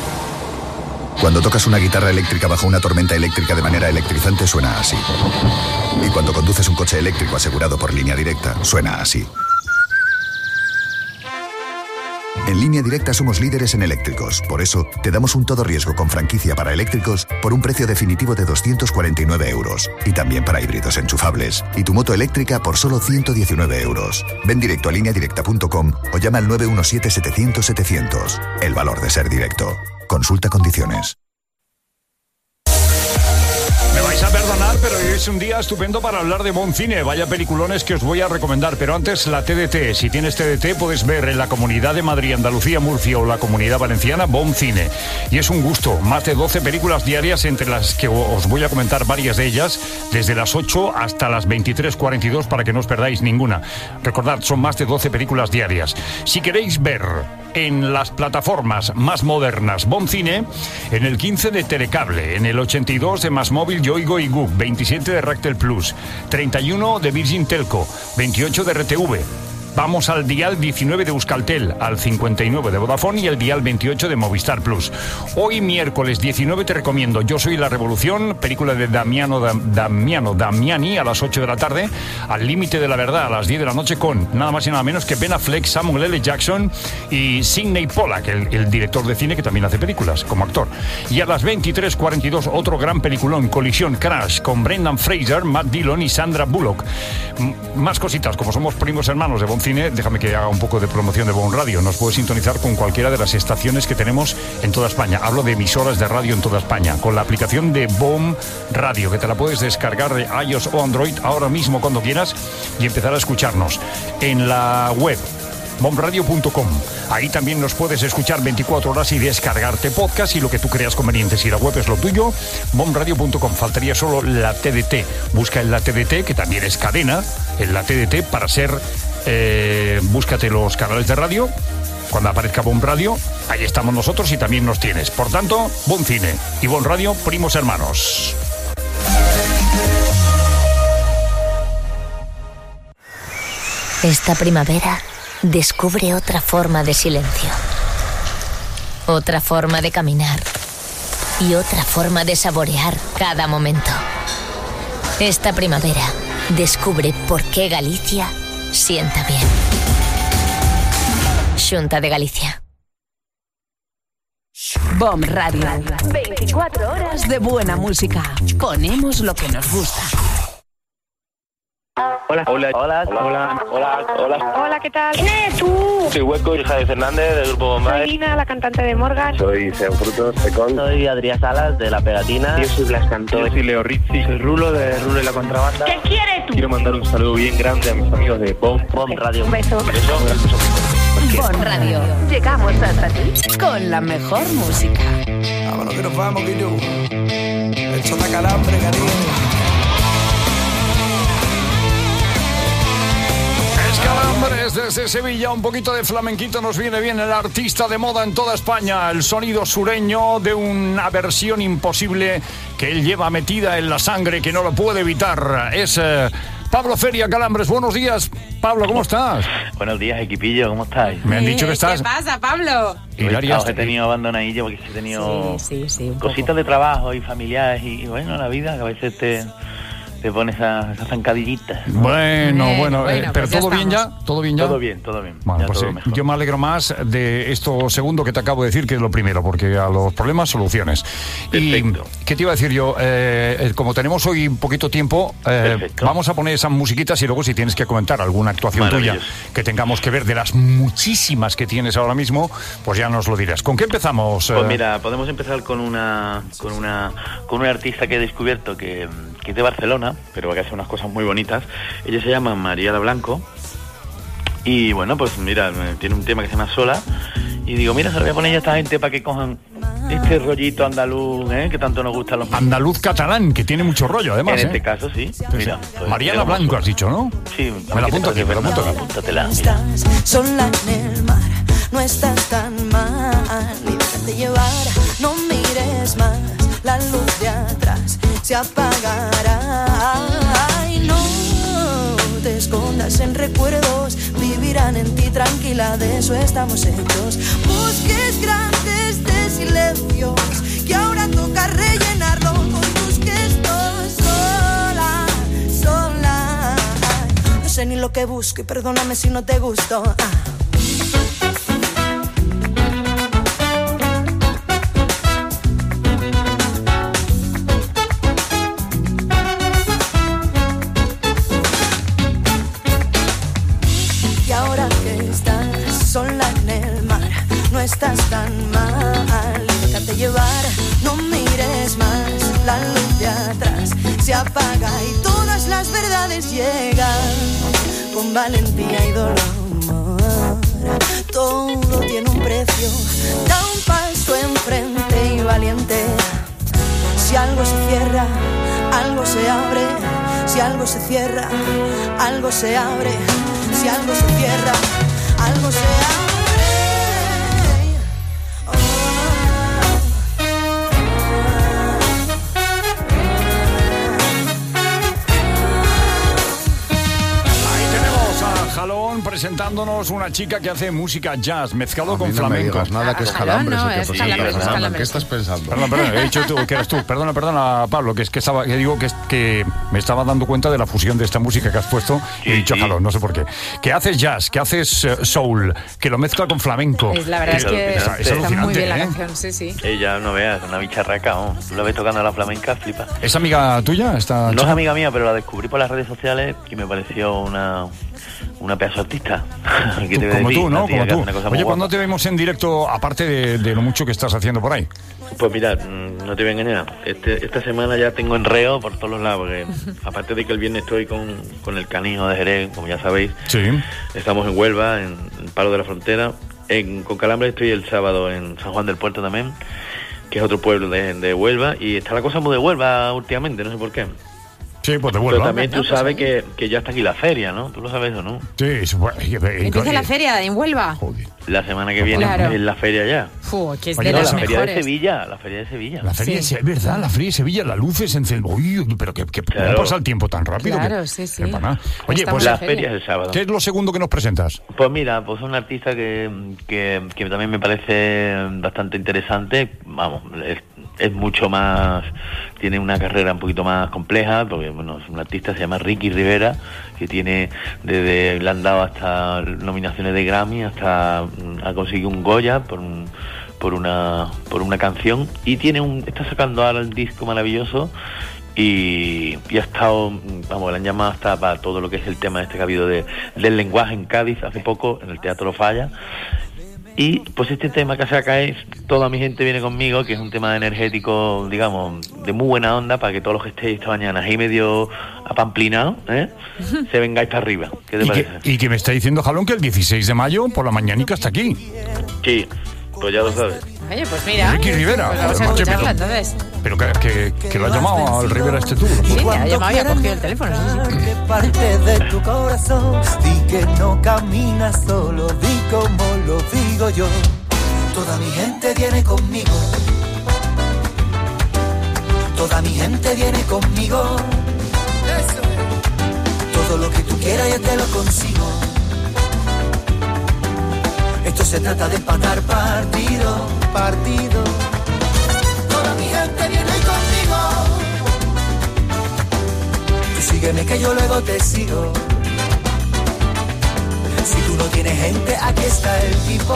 Cuando tocas una guitarra eléctrica bajo una tormenta eléctrica de manera electrizante suena así. Y cuando conduces un coche eléctrico asegurado por Línea Directa, suena así. En Línea Directa somos líderes en eléctricos. Por eso, te damos un todo riesgo con franquicia para eléctricos por un precio definitivo de doscientos cuarenta y nueve euros. Y también para híbridos enchufables. Y tu moto eléctrica por solo ciento diecinueve euros. Ven directo a línea directa punto com o llama al nueve uno siete setecientos setecientos. El valor de ser directo. Consulta condiciones. Me vais a perdonar, pero hoy es un día estupendo para hablar de buen cine. Vaya peliculones que os voy a recomendar. Pero antes, la T D T. Si tienes T D T, puedes ver en la Comunidad de Madrid, Andalucía, Murcia o la Comunidad Valenciana Bon Cine. Y es un gusto. Más de doce películas diarias, entre las que os voy a comentar varias de ellas, desde las ocho hasta las veintitrés cuarenta y dos, para que no os perdáis ninguna. Recordad, son más de doce películas diarias. Si queréis ver en las plataformas más modernas Bon Cine, en el quince de Telecable, en el ochenta y dos de Más Móvil, Yoigo y Gug, veintisiete de Ractel Plus, treinta y uno de Virgin Telco, veintiocho de R T V. Vamos al dial diecinueve de Euskaltel, al cincuenta y nueve de Vodafone y el dial veintiocho de Movistar Plus. Hoy, miércoles diecinueve, te recomiendo Yo soy la revolución, película de Damiano, Dam, Damiano Damiani, a las ocho de la tarde, Al límite de la verdad, a las diez de la noche, con nada más y nada menos que Ben Affleck, Samuel L. Jackson y Sidney Pollack, el, el director de cine que también hace películas como actor. Y a las veintitrés cuarenta y dos, otro gran peliculón, Colisión Crash, con Brendan Fraser, Matt Dillon y Sandra Bullock. M- más cositas, como somos primos hermanos de Bon Cine, déjame que haga un poco de promoción de Bon Radio. Nos puedes sintonizar con cualquiera de las estaciones que tenemos en toda España. Hablo de emisoras de radio en toda España, con la aplicación de Bon Radio, que te la puedes descargar de iOS o Android ahora mismo cuando quieras y empezar a escucharnos. En la web bom radio punto com. Ahí también nos puedes escuchar veinticuatro horas y descargarte podcast y lo que tú creas conveniente. Si la web es lo tuyo, bom radio punto com. Faltaría solo la T D T. Busca en la T D T, que también es cadena, en la T D T para ser... Eh, búscate los canales de radio. Cuando aparezca Bon Radio, ahí estamos nosotros y también nos tienes. Por tanto, Bon Cine y Bon Radio, primos hermanos. Esta primavera descubre otra forma de silencio, otra forma de caminar y otra forma de saborear cada momento. Esta primavera descubre por qué Galicia sienta bien. Xunta de Galicia. Bom Radio. veinticuatro horas de buena música. Ponemos lo que nos gusta. Hola, hola, hola, hola, hola, hola. Hola, ¿qué tal? ¿Quién eres tú? Soy Hueco, hija de Fernández, del grupo Bombay. Soy Ina, la cantante de Morgan. Soy Sean Frutos, Secón. Soy Adrián Salas, de La Pegatina. Yo soy Blas Cantó. Yo soy Leo Rizzi. Soy Rulo, de Rulo y la Contrabanda. ¿Qué quieres tú? Quiero mandar un saludo bien grande a mis amigos de Bom. Bom Radio. Un beso. Un beso. Bon Radio. Llegamos hasta ti con la mejor música. Vámonos que nos vamos, que yo. Esto da calambre, cariño. Calambres desde Sevilla, un poquito de flamenquito nos viene bien. El artista de moda en toda España, el sonido sureño de una versión imposible que él lleva metida en la sangre, que no lo puede evitar. Es eh, Pablo Feria. Calambres, buenos días. Pablo, ¿cómo estás? Buenos días, equipillo, ¿cómo estáis? Me han dicho que estás... ¿Qué pasa, Pablo? Hilaria, os he tenido abandonadillo porque he tenido sí, sí, sí, cositas de trabajo y familiares y, y bueno, la vida que a veces te... te pones esas esa zancadillitas, ¿no? Bueno, Eh, bueno, bueno, eh, pero pues ya todo bien estamos. ya, todo bien ya. Todo bien, todo bien. Bueno, Ya pues todo sí, mejor. yo me alegro más de esto segundo que te acabo de decir que de lo primero, porque a los problemas soluciones. Perfecto. Y qué te iba a decir yo, eh, eh, como tenemos hoy un poquito tiempo, eh, Perfecto. vamos a poner esas musiquitas y luego si tienes que comentar alguna actuación tuya Maravilloso. que tengamos que ver de las muchísimas que tienes ahora mismo, pues ya nos lo dirás. ¿Con qué empezamos? Pues eh? mira, podemos empezar con una con una con una artista que he descubierto que, que es de Barcelona, pero que hace unas cosas muy bonitas. Ella se llama Mariela Blanco y bueno, pues mira, tiene un tema que se llama Sola y digo, mira, se lo voy a poner a esta gente para que cojan este rollito andaluz, ¿eh? Que tanto nos gusta a los... Andaluz catalán, que tiene mucho rollo además. En ¿eh? este caso, sí. Mira, pues, Mariela mira, Blanco has dicho, ¿no? Sí, Me la apunto aquí, me la apunto aquí. Apúntatela, mira. Sola en el mar, no estás tan mal, y déjate llevar, no mires más, la luz de atrás se apagará. Ay, no te escondas en recuerdos, vivirán en ti tranquila, de eso estamos hechos. Busques grandes de silencios, que ahora toca rellenarlo con tus gestos. Sola, sola, ay, no sé ni lo que busco y perdóname si no te gustó. Ah. Y ahora que estás sola en el mar, no estás tan mal, déjate llevar, no mires más, la luz de atrás se apaga y todas las verdades llegan con valentía y dolor. Todo tiene un precio, da un paso enfrente y valiente. Si algo se cierra, algo se abre. Si algo se cierra, algo se abre. Si algo se cierra, algo se abre. Jalón presentándonos una chica que hace música jazz mezclado A mí con no me flamenco. digas nada que es Jalón, Calambres no, el que es presenta Calambres, el es programa. Calambres. ¿Qué estás pensando? Perdón, perdón, he dicho tú que eres tú. Perdona, perdona, Pablo, que es que estaba, que digo que, es- que me estaba dando cuenta de la fusión de esta música que has puesto y he dicho Jalón, no sé por qué. Que haces jazz, que haces eh, soul, que lo mezcla con flamenco. Es, la verdad es que es, está, es muy alucinante, bien la ¿eh? canción, sí, sí. Ella, no veas, una bicharraca, ¿no? Tú la ves tocando la flamenca, flipa. ¿Es amiga tuya? Esta No es chica? amiga mía, pero la descubrí por las redes sociales y me pareció una, una pedazo artista. ¿Qué Tú, te voy a como decir? tú, ¿no? Una tía Como que hace tú. una cosa muy Oye, guapa. ¿cuándo te vemos en directo, aparte de, de lo mucho que estás haciendo por ahí? Pues mira, mm, no te voy a engañar. Este, esta semana ya tengo enreo por todos los lados, porque aparte de que el viernes estoy con, con el Canijo de Jerez, como ya sabéis, Sí. estamos en Huelva, en, en Palo de la Frontera. En, con Calambres estoy el sábado en San Juan del Puerto también, que es otro pueblo de, de Huelva, y está la cosa muy de Huelva últimamente, no sé por qué. Sí, pues de Pero Huelva. también tú sabes que, que ya está aquí la feria, ¿no? ¿Tú lo sabes o no? Sí, eso fue- y- y- Empieza y- la feria en Huelva. La semana que viene Claro. es la feria ya. Fu, que es Oye, de no, las la feria de mejores. Sevilla, la feria de Sevilla. La feria, Sí. es verdad, la feria de Sevilla, las luces encendidas. Uy, pero que, que Claro. ¿cómo pasa el tiempo tan rápido? Claro, que- sí, sí. que para nada. Oye, Estamos pues la en feria. feria es el sábado. ¿qué es lo segundo que nos presentas? Pues mira, pues un artista que, que, que también me parece bastante interesante. Vamos, es, es mucho más, tiene una carrera un poquito más compleja, porque bueno, es un artista, se llama Ricky Rivera, que tiene desde, le han dado hasta nominaciones de Grammy, hasta mm, ha conseguido un Goya por un, por una por una canción, y tiene un, está sacando ahora el disco maravilloso. Y, y ha estado, vamos, le han llamado hasta para todo lo que es el tema este que ha habido de, del lenguaje en Cádiz hace poco, en el Teatro Falla. Y pues este tema que saca es Toda mi gente viene conmigo, que es un tema energético, digamos, de muy buena onda, para que todos los que estéis esta mañana ahí medio apamplinado, ¿eh? se vengáis para arriba. ¿Qué te Y parece? que, y que me está diciendo Jalón que el dieciséis de mayo por la mañanica está aquí. Sí, pues ya lo sabes. Oye, pues mira. Ricky Rivera. Pues vamos a Oye, escucharla pero- entonces. Pero que, que, que lo ha llamado al Rivera este tour. Sí, le ha llamado y ha cogido el teléfono. Sí, sí. Parte de tu corazón, di que no caminas solo, di como lo digo yo. Toda mi gente viene conmigo, toda mi gente viene conmigo. Todo lo que tú quieras yo te lo consigo. Esto se trata de empatar partido, partido. Toda mi gente viene conmigo. Tú sígueme que yo luego te sigo. Si tú no tienes gente, aquí está el tipo.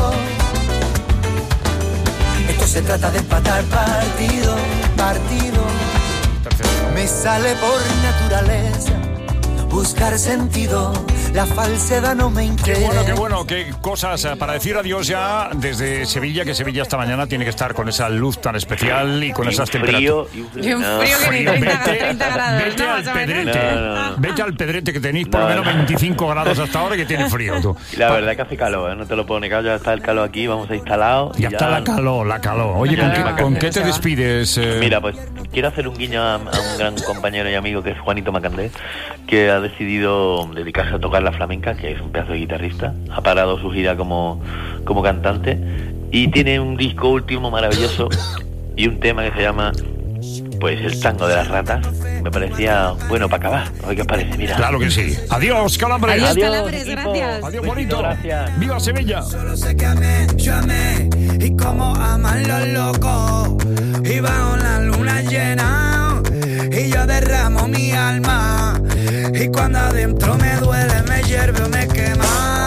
Esto se trata de empatar partido, partido. Me sale por naturaleza buscar sentido. La falsedad no me Qué interesa. bueno, qué bueno, qué cosas eh, para decir adiós ya desde Sevilla, que Sevilla esta mañana tiene que estar con esa luz tan especial y con Y un esas frío, temperaturas. y un Y frío. un No. frío que ni Frío, treinta, vete, treinta grados. vete ¿no? al Más o menos. pedrete, No, no, no. vete al pedrete que tenéis por lo No, menos no. veinticinco grados hasta ahora y que tiene frío tú. Y la verdad es que hace calor, ¿eh? No te lo puedo negar, ya está el calor aquí, vamos a instalados. Ya está la calor, la calor. Oye, ¿con Ya, qué, ya, con ya, qué te ya. despides? eh? Mira, pues quiero hacer un guiño a, a un gran compañero y amigo que es Juanito Macandé, que ha decidido dedicarse a tocar la flamenca, que es un pedazo de guitarrista, ha parado su gira como, como cantante y tiene un disco último maravilloso y un tema que se llama pues El tango de las ratas. Me parecía bueno para acabar. ¿A ver qué os parece? Mira. Claro que sí. Adiós, Calambres. Adiós, Adiós, Calambres, equipo. gracias. Adiós, Besito, bonito. gracias. ¡Viva Sevilla! Solo sé que amé, yo amé, y como aman los locos, y bajo la luna llena, y yo derramo mi alma, y cuando adentro me duele, me hierve o me quema.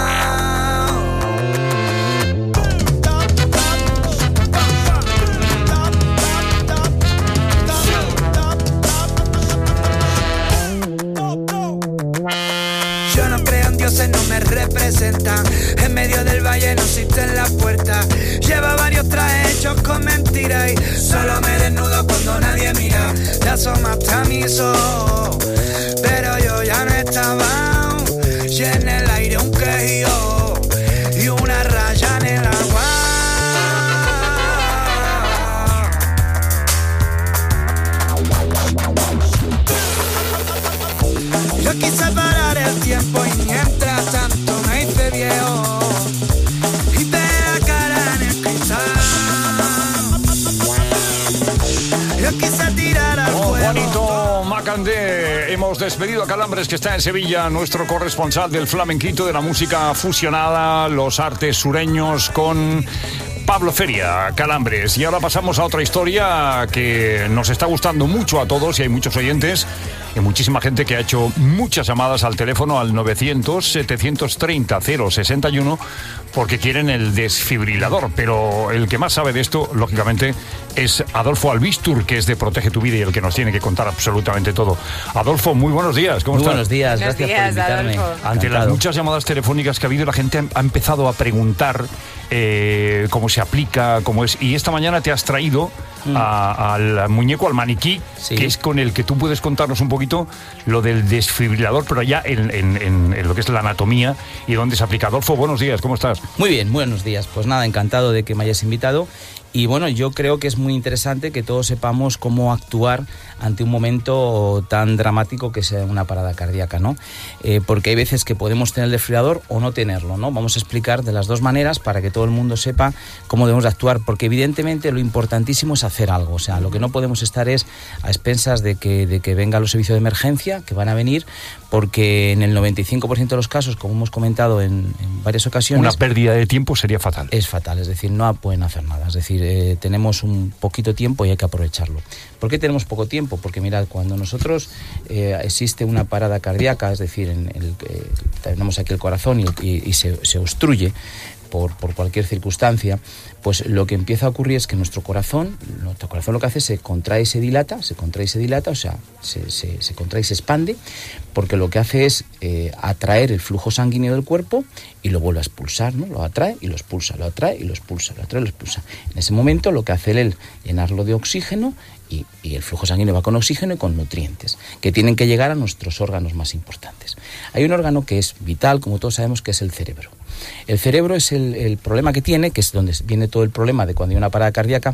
Yo no creo en dioses, no me representan. En medio del valle no existen las puertas. Lleva varios trajes hechos con mentiras y solo me desnudo cuando nadie mira. Te asomaste a mis ojos, pero yo ya no estaba. Y en el aire un quejío y una raya en el agua. Yo quise parar el tiempo y mientras tanto me hice viejo y te la cara en el cristal. Yo quise tirar al Con fuego. Juanito Macandé hemos despedido a Calambres, que está en Sevilla, nuestro corresponsal del flamenquito, de la música fusionada, los artes sureños, con Pablo Feria, Calambres. Y ahora pasamos a otra historia que nos está gustando mucho a todos y hay muchos oyentes y muchísima gente que ha hecho muchas llamadas al teléfono al novecientos, setecientos treinta, cero sesenta y uno porque quieren el desfibrilador. Pero el que más sabe de esto, lógicamente, es Adolfo Albistur, que es de Protege tu Vida y el que nos tiene que contar absolutamente todo. Adolfo, muy buenos días, ¿cómo Muy estás? buenos días, Buenos gracias días, por invitarme. Adolfo. Ante las Encantado. muchas llamadas telefónicas que ha habido, la gente ha, ha empezado a preguntar eh, cómo se aplica, cómo es. Y esta mañana te has traído Mm. a- al muñeco, al maniquí, Sí. que es con el que tú puedes contarnos un poquito lo del desfibrilador, pero ya en, en- en- en lo que es la anatomía y dónde se aplica. Adolfo, buenos días, ¿cómo estás? Muy bien, buenos días. Pues nada, encantado de que me hayas invitado. Y bueno, yo creo que es muy interesante que todos sepamos cómo actuar ante un momento tan dramático que sea una parada cardíaca, ¿no? Eh, porque hay veces que podemos tener el desfibrilador o no tenerlo, ¿no? Vamos a explicar de las dos maneras para que todo el mundo sepa cómo debemos de actuar, porque evidentemente lo importantísimo es hacer algo. O sea, lo que no podemos estar es a expensas de que, de que vengan los servicios de emergencia, que van a venir, porque en el noventa y cinco por ciento de los casos, como hemos comentado en, en varias ocasiones... Una pérdida de tiempo sería fatal. Es fatal, es decir, no pueden hacer nada. Es decir, eh, tenemos un poquito tiempo y hay que aprovecharlo. ¿Por qué tenemos poco tiempo? Porque mirad, cuando nosotros eh, existe una parada cardíaca, es decir, en el, eh, tenemos aquí el corazón y, y- y se, se obstruye por, por cualquier circunstancia, pues lo que empieza a ocurrir es que nuestro corazón, nuestro corazón lo que hace es se contrae y se dilata, se contrae y se dilata, o sea, se, se, se contrae y se expande, porque lo que hace es eh, atraer el flujo sanguíneo del cuerpo y lo vuelve a expulsar, ¿no? Lo atrae y lo expulsa, lo atrae y lo expulsa, lo atrae y lo expulsa. En ese momento lo que hace él es llenarlo de oxígeno y, y el flujo sanguíneo va con oxígeno y con nutrientes, que tienen que llegar a nuestros órganos más importantes. Hay un órgano que es vital, como todos sabemos, que es el cerebro. El cerebro es el, el problema que tiene, que es donde viene todo el problema de cuando hay una parada cardíaca,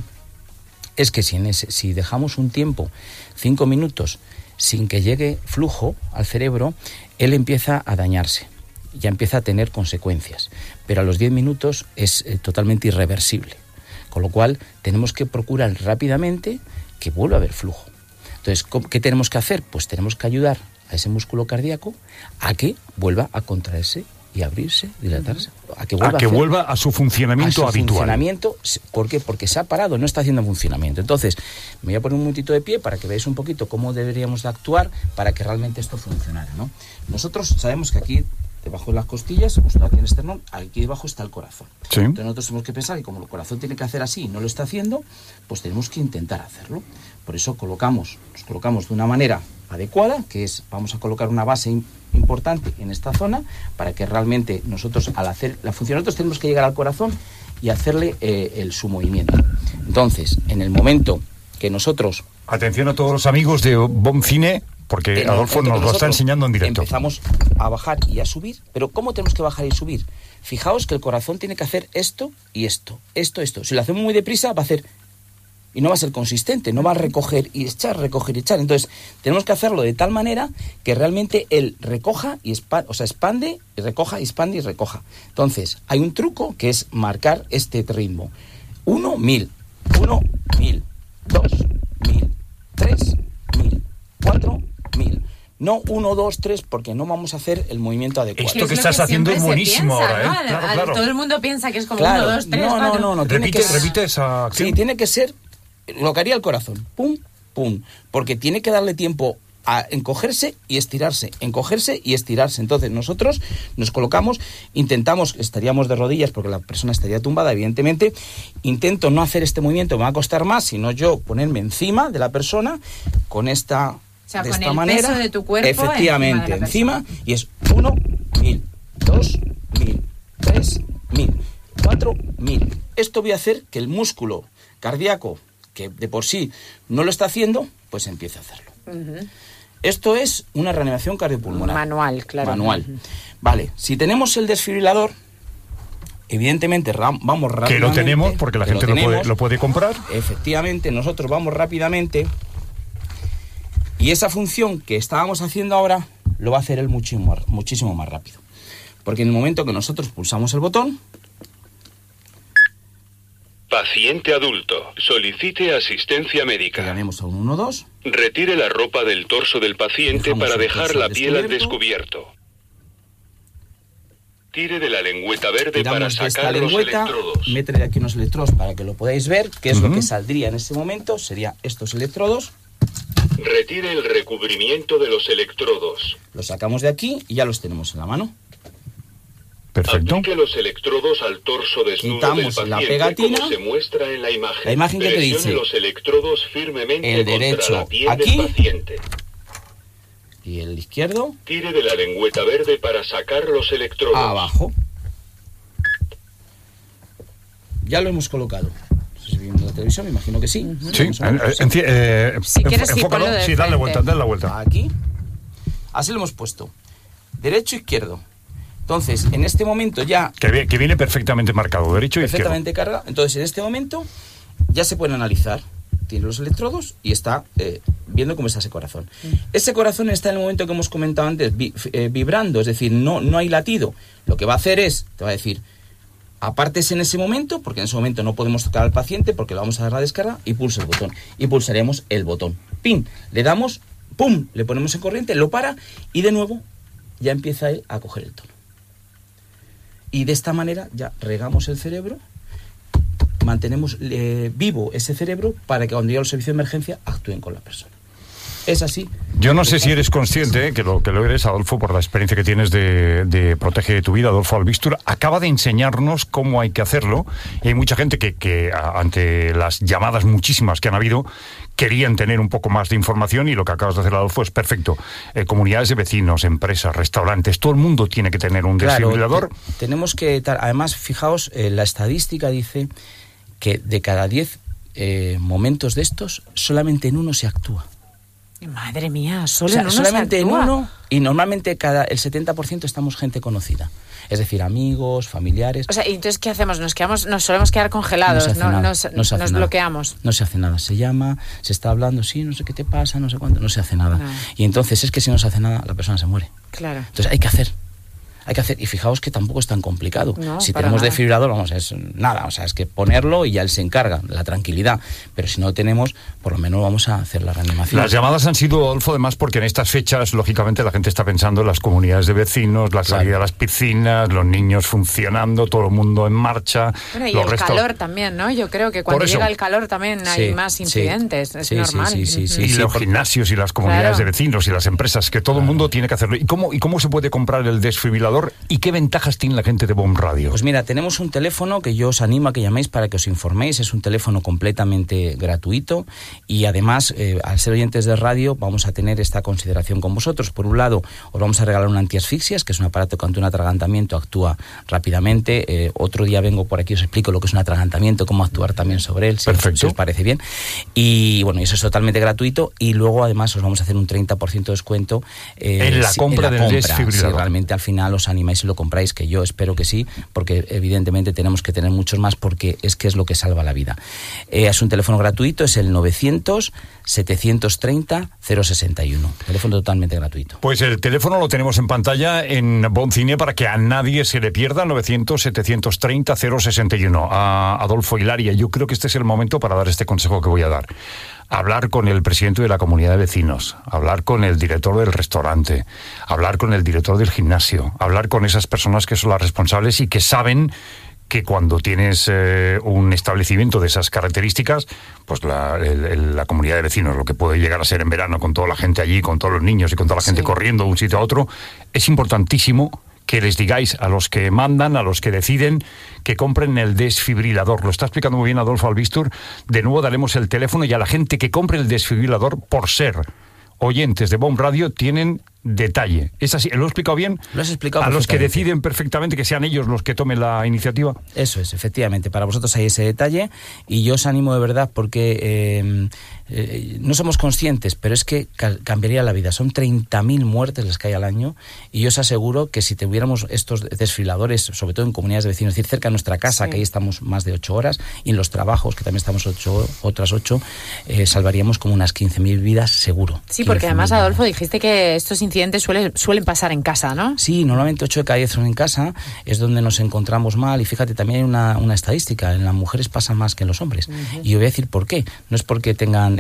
es que si, en ese, si dejamos un tiempo, cinco minutos, sin que llegue flujo al cerebro, él empieza a dañarse, ya empieza a tener consecuencias, pero a los diez minutos es eh, totalmente irreversible, con lo cual tenemos que procurar rápidamente que vuelva a haber flujo. Entonces, ¿qué tenemos que hacer? Pues tenemos que ayudar a ese músculo cardíaco a que vuelva a contraerse y abrirse, dilatarse, a que vuelva a que a hacer- vuelva a su funcionamiento a su habitual. funcionamiento. ¿Por qué? Porque se ha parado, no está haciendo funcionamiento. Entonces, me voy a poner un momentito de pie para que veáis un poquito cómo deberíamos de actuar para que realmente esto funcionara, ¿no? Nosotros sabemos que aquí, debajo de las costillas, justo aquí en el esternón, aquí debajo está el corazón. Sí. Entonces nosotros tenemos que pensar que como el corazón tiene que hacer así y no lo está haciendo, pues tenemos que intentar hacerlo. Por eso colocamos, nos colocamos de una manera adecuada, que es, vamos a colocar una base im- importante en esta zona, para que realmente nosotros, al hacer la función, nosotros tenemos que llegar al corazón y hacerle eh, el, su movimiento. Entonces, en el momento que nosotros... Atención a todos los amigos de Boncine, porque en el Adolfo momento nos que lo está nosotros enseñando en directo. Empezamos a bajar y a subir, pero ¿cómo tenemos que bajar y subir? Fijaos que el corazón tiene que hacer esto y esto, esto, esto. Si lo hacemos muy deprisa, va a hacer... y no va a ser consistente, no va a recoger y echar, recoger y echar. Entonces, tenemos que hacerlo de tal manera que realmente él recoja y expande, o sea, expande y recoja, y expande y recoja. Entonces, hay un truco que es marcar este ritmo. Uno, mil. Uno, mil. Dos, mil. Tres, mil. Cuatro, mil. No uno, dos, tres, porque no vamos a hacer el movimiento adecuado. Esto que estás haciendo es buenísimo ahora, ¿eh? ¿no? Claro, Al- claro. Todo el mundo piensa que es como Claro, uno, dos, tres, no, no, cuatro. no, no, tiene Repite, que- repite esa acción. Sí, tiene que ser lo que haría el corazón. Pum, pum. Porque tiene que darle tiempo a encogerse y estirarse, encogerse y estirarse. Entonces nosotros nos colocamos, intentamos, estaríamos de rodillas porque la persona estaría tumbada, evidentemente. Intento no hacer este movimiento, me va a costar más, sino yo ponerme encima de la persona con esta, O sea, de con esta el manera. peso de tu cuerpo Efectivamente, encima de la encima, y es uno, mil, dos, mil, tres, mil, cuatro, mil. Esto voy a hacer que el músculo cardíaco, que de por sí no lo está haciendo, pues empiece a hacerlo. Ujú. Esto es una reanimación cardiopulmonar. Manual, claro. Manual. Ujú. Vale, si tenemos el desfibrilador, evidentemente ra- vamos Que rápidamente. lo tenemos, porque la que gente lo puede, tenemos. lo puede comprar. Efectivamente, nosotros vamos rápidamente y esa función que estábamos haciendo ahora lo va a hacer él muchísimo, muchísimo más rápido. Porque en el momento que nosotros pulsamos el botón, Paciente adulto. Solicite asistencia médica. llamemos a un uno dos, Retire la ropa del torso del paciente Dejamos para el dejar torso la al piel al descubierto. descubierto. Tire de la lengüeta verde para tiramos de esta sacar los lengüeta, electrodos. métele aquí unos electrodos para que lo podáis ver, qué es Ujú. lo que saldría en ese momento, sería estos electrodos, Retire el recubrimiento de los electrodos. los sacamos de aquí y ya los tenemos en la mano. Perfecto. Aplique los electrodos al torso desnudo Quitamos del la paciente pegatina. como se muestra en la imagen. La imagen que te Presione dice los electrodos firmemente el contra derecho la piel aquí. del paciente. Y el izquierdo Tire de la lengüeta verde para sacar los electrodos. abajo. Ya lo hemos colocado. No sé si viendo la televisión, me imagino que sí. Sí, Más o menos, en- en- eh, Si quieres, sí, enfócalo. ponlo de Sí, dale frente. vuelta, dale la vuelta. Aquí. Así lo hemos puesto. Derecho, izquierdo. Entonces, en este momento ya... Que, vi- que viene perfectamente marcado, derecho y izquierdo. Perfectamente cargado. Entonces, en este momento ya se puede analizar. Tiene los electrodos y está eh, viendo cómo está ese corazón. Ese corazón está en el momento que hemos comentado antes, vi- eh, vibrando, es decir, no, no hay latido. Lo que va a hacer es, te va a decir, apártese en ese momento, porque en ese momento no podemos tocar al paciente porque le vamos a dar la descarga, y pulsa el botón. Y pulsaremos el botón. ¡Pin! Le damos, ¡pum! Le ponemos en corriente, lo para y de nuevo ya empieza él a coger el tono. Y de esta manera ya regamos el cerebro, mantenemos eh, vivo ese cerebro para que cuando llegue al servicio de emergencia actúen con la persona. Es así. Yo no sé si eres consciente, eh, que lo que lo eres, Adolfo, por la experiencia que tienes de, de Protege tu Vida. Adolfo Albistur acaba de enseñarnos cómo hay que hacerlo. Y hay mucha gente que, que a- ante las llamadas muchísimas que han habido, querían tener un poco más de información, y lo que acabas de hacer, Adolfo, es perfecto. Eh, comunidades de vecinos, empresas, restaurantes, todo el mundo tiene que tener un Claro, desfibrilador. te- tenemos que... tar- Además, fijaos, eh, la estadística dice que de cada diez eh, momentos de estos, solamente en uno se actúa. Madre mía, solo O sea, en uno se solamente en actúa. uno, y normalmente cada el setenta por ciento estamos gente conocida. Es decir, amigos, familiares. O sea, ¿y entonces qué hacemos? Nos quedamos, nos solemos quedar congelados, No se hace no, nada, nos, no se hace nos nada. bloqueamos. No se hace nada, se llama, se está hablando, sí, no sé qué te pasa, no sé cuánto, no se hace nada. Ah. Y entonces es que si no se hace nada, la persona se muere. Claro. Entonces hay que hacer. Hay que hacer, y fijaos que tampoco es tan complicado. No, si para tenemos nada. desfibrilador, vamos, es nada, o sea, es que ponerlo y ya él se encarga, la tranquilidad. Pero si no lo tenemos, por lo menos vamos a hacer la reanimación. Las llamadas han sido, Adolfo, además, porque en estas fechas, lógicamente, la gente está pensando en las comunidades de vecinos, la salida a las piscinas, los niños funcionando, todo el mundo en marcha. Bueno, y los el restos- calor también, ¿no? Yo creo que cuando Por eso. llega el calor también hay Sí, más sí. incidentes, es Sí, sí, normal. sí, sí, sí, Ujú. y los gimnasios y las comunidades Claro. de vecinos y las empresas, que todo el mundo tiene que hacerlo. ¿Y cómo, ¿Y cómo se puede comprar el desfibrilador? ¿Y qué ventajas tiene la gente de Bomb Radio? Pues mira, tenemos un teléfono que yo os animo a que llaméis para que os informéis. Es un teléfono completamente gratuito y además, eh, al ser oyentes de radio, vamos a tener esta consideración con vosotros. Por un lado, os vamos a regalar un antiasfixias, que es un aparato que ante un atragantamiento actúa rápidamente. Eh, otro día vengo por aquí y os explico lo que es un atragantamiento, cómo actuar también sobre él, si, Perfecto. si os parece bien. Y bueno, eso es totalmente gratuito. Y luego, además, os vamos a hacer un treinta por ciento de descuento eh, En la si- compra del desfibrilador. Si realmente al final os animáis y lo compráis, que yo espero que sí, porque evidentemente tenemos que tener muchos más, porque es que es lo que salva la vida. Eh, es un teléfono gratuito, es el novecientos, setecientos treinta, cero sesenta y uno. Teléfono totalmente gratuito. Pues el teléfono lo tenemos en pantalla en Boncine para que a nadie se le pierda, novecientos, setecientos treinta, cero sesenta y uno. A Adolfo Hilaria, yo creo que este es el momento para dar este consejo que voy a dar. Hablar con el presidente de la comunidad de vecinos, hablar con el director del restaurante, hablar con el director del gimnasio, hablar con esas personas que son las responsables y que saben que cuando tienes eh, un establecimiento de esas características, pues la, el- el- la comunidad de vecinos, lo que puede llegar a ser en verano con toda la gente allí, con todos los niños y con toda la gente corriendo de un sitio a otro, es importantísimo que les digáis a los que mandan, a los que deciden, que compren el desfibrilador. Lo está explicando muy bien Adolfo Albistur. De nuevo daremos el teléfono y a la gente que compre el desfibrilador, por ser oyentes de Bomb Radio, tienen detalle. ¿Es así? ¿Lo he explicado bien? Lo has explicado A los que perfectamente. deciden perfectamente que sean ellos los que tomen la iniciativa. Eso es, efectivamente. Para vosotros hay ese detalle y yo os animo de verdad porque eh, eh, no somos conscientes, pero es que ca- cambiaría la vida. Son treinta mil muertes las que hay al año y yo os aseguro que si tuviéramos estos desfibriladores, sobre todo en comunidades de vecinos, es decir, cerca de nuestra casa, Sí. que ahí estamos más de ocho horas, y en los trabajos, que también estamos ocho, otras ocho, eh, salvaríamos como unas quince mil vidas seguro. Sí, porque quince mil además, vidas. Adolfo, dijiste que estos incidentes suele- suelen pasar en casa, ¿no? Sí, normalmente ocho de cada diez son en casa, es donde nos encontramos mal, y fíjate, también hay una, una estadística, en las mujeres pasa más que en los hombres. Y yo voy a decir por qué. No es porque tengan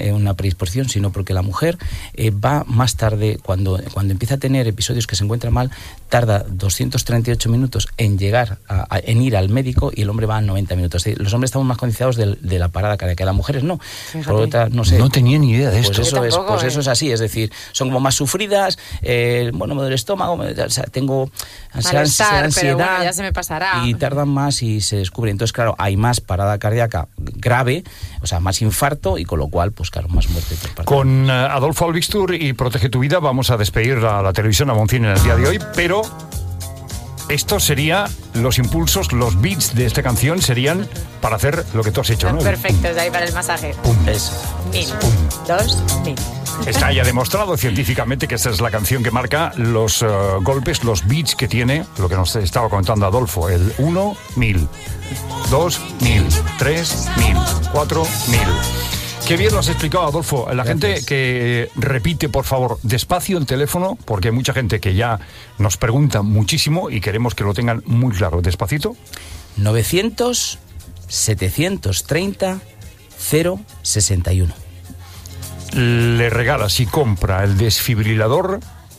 eh, una predisposición, sino porque la mujer eh, va más tarde, cuando, cuando empieza a tener episodios que se encuentra mal, tarda doscientos treinta y ocho minutos en llegar, a, a, en ir al médico, y el hombre va a noventa minutos. Es decir, los hombres estamos más concienciados de, de la parada cardíaca, las mujeres no. Por otra, no sé. No tenía ni idea de pues esto. Eso es, tampoco, pues eh. eso es así, es decir, son como más sufridas, eh, bueno, me duele el estómago, me, o sea, tengo ansiedad, Malestar, ansiedad, pero bueno, ya se me pasará. y tardan más y se descubre. Entonces, claro, hay más parada cardíaca grave, o sea, más infarto, y con lo cual, pues claro, más muerte por parte. Con uh, Adolfo Albixtur y Protege tu Vida vamos a despedir a la televisión, a Moncine, en el día de hoy, pero esto sería los impulsos, los beats de esta canción serían para hacer lo que tú has hecho, ¿no? Perfecto, de ahí para el masaje. Pum. Eso. Mil, dos, mil. Está ya demostrado científicamente que esta es la canción que marca los uh, golpes, los beats que tiene, lo que nos estaba contando Adolfo, el uno, mil, dos, mil, tres, mil, cuatro, mil. Qué bien lo has explicado, Adolfo. La Gracias. gente que repite, por favor, despacio el teléfono, porque hay mucha gente que ya nos pregunta muchísimo y queremos que lo tengan muy claro. Despacito. novecientos, setecientos treinta, cero sesenta y uno. Le regala, si compra el desfibrilador,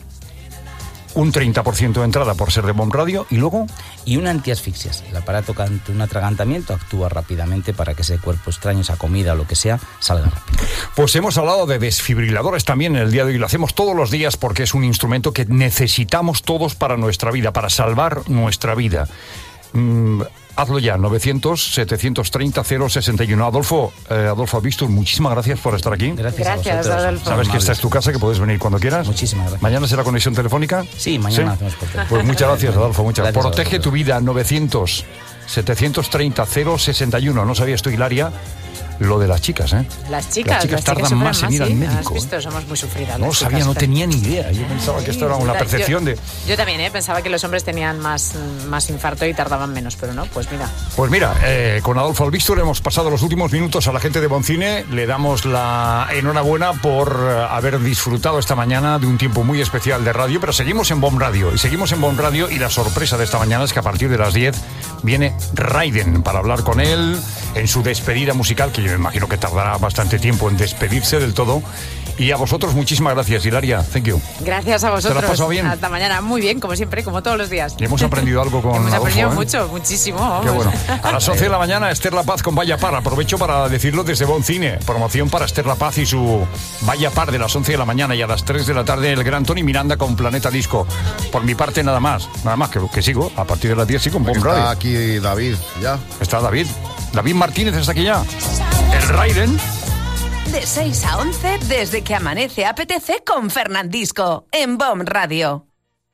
un treinta por ciento de entrada por ser de Bomb Radio, y luego... Y un antiasfixias. El aparato, ante un atragantamiento, actúa rápidamente para que ese cuerpo extraño, esa comida o lo que sea, salga rápido. Pues hemos hablado de desfibriladores también en el día de hoy. Lo hacemos todos los días porque es un instrumento que necesitamos todos para nuestra vida, para salvar nuestra vida. Mm, hazlo ya, novecientos, setecientos treinta, cero sesenta y uno. Adolfo, eh, Adolfo Albixtur, muchísimas gracias por estar aquí. Gracias, Gracias, a vosotros. Adolfo. Sabes que esta es tu casa, que puedes venir cuando quieras. Muchísimas gracias. ¿Mañana será conexión telefónica? Sí, mañana hacemos por teléfono. Pues muchas gracias, Adolfo. Muchas Gracias a Protege vosotros. tu vida, novecientos, setecientos treinta, cero sesenta y uno. No sabías tú, Hilaria, lo de las chicas, ¿eh? Las chicas, Las chicas tardan sufren más en ir al sí. médico, Has visto, somos muy sufridas. No las sabía, chicas, no pero- tenía ni idea. Yo pensaba que esto era una Yo- percepción de... Yo también, ¿eh? Pensaba que los hombres tenían más, más infarto y tardaban menos, pero no, pues mira. Pues mira, eh, con Adolfo Albixtur hemos pasado los últimos minutos a la gente de Moncine. Le damos la enhorabuena por eh, haber disfrutado esta mañana de un tiempo muy especial de radio, pero seguimos en Bomb Radio, y seguimos en Bomb Radio, y la sorpresa de esta mañana es que a partir de las diez viene Raiden para hablar con él en su despedida musical, que yo me imagino que tardará bastante tiempo en despedirse del todo. Y a vosotros muchísimas gracias, Hilaria. Thank you. Gracias a vosotros. ¿Te lo has pasado bien? Hasta mañana. Muy bien, como siempre, como todos los días. Y hemos aprendido algo con Hemos Adolfo, aprendido ¿eh? mucho, muchísimo. Vamos. Qué bueno. A las once de la mañana, Esther La Paz con Vaya Par. Aprovecho para decirlo desde Moncine. Promoción para Esther La Paz y su Vaya Par de las once de la mañana, y a las tres de la tarde el gran Tony Miranda con Planeta Disco. Por mi parte, nada más. Nada más que, que sigo. A partir de las diez sigo en Bomb Está Radio. aquí David, ya. Está David. David Martínez está aquí ya. El Raiden. De seis a once, desde que amanece A P T C con Fernandisco, en Bomb Radio.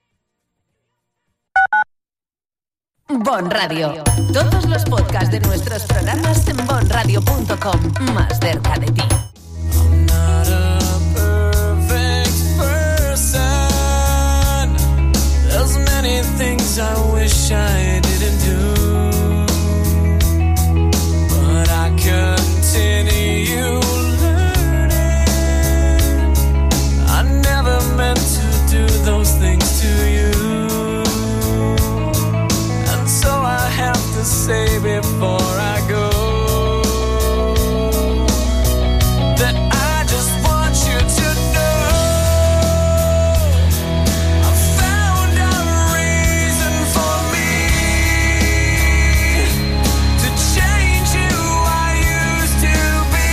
Bomb Radio. Todos los podcasts de nuestros programas en bomb radio punto com. Más cerca de ti. There's many things I wish I didn't do, but I continue learning. I never meant to do those things to you, and so I have to say before I go that I just want you to know I found a reason for me to change who I used to be,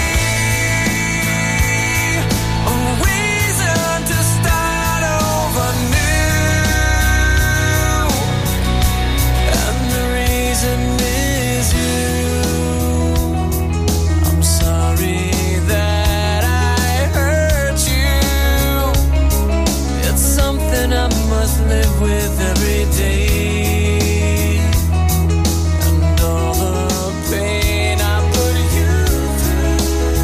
a reason to start over new, and the reason is you. I'm sorry that I hurt you. It's something I must live with every day. And all the pain I put you through,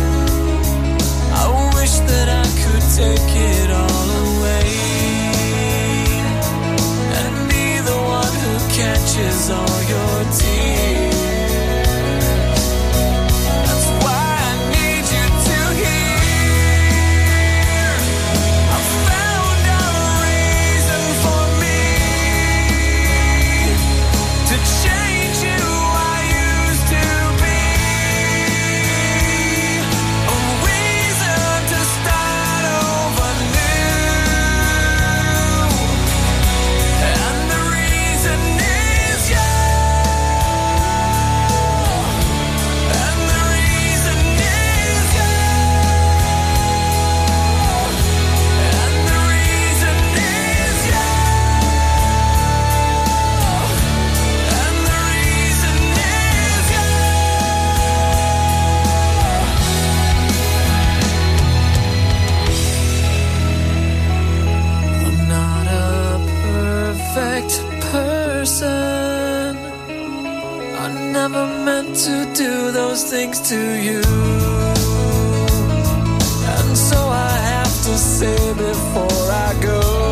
I wish that I could take it all away and be the one who catches all your tears. That's why I need you to hear I found a reason for me to change who I used to be, a reason never meant to do those things to you. And so I have to say before I go,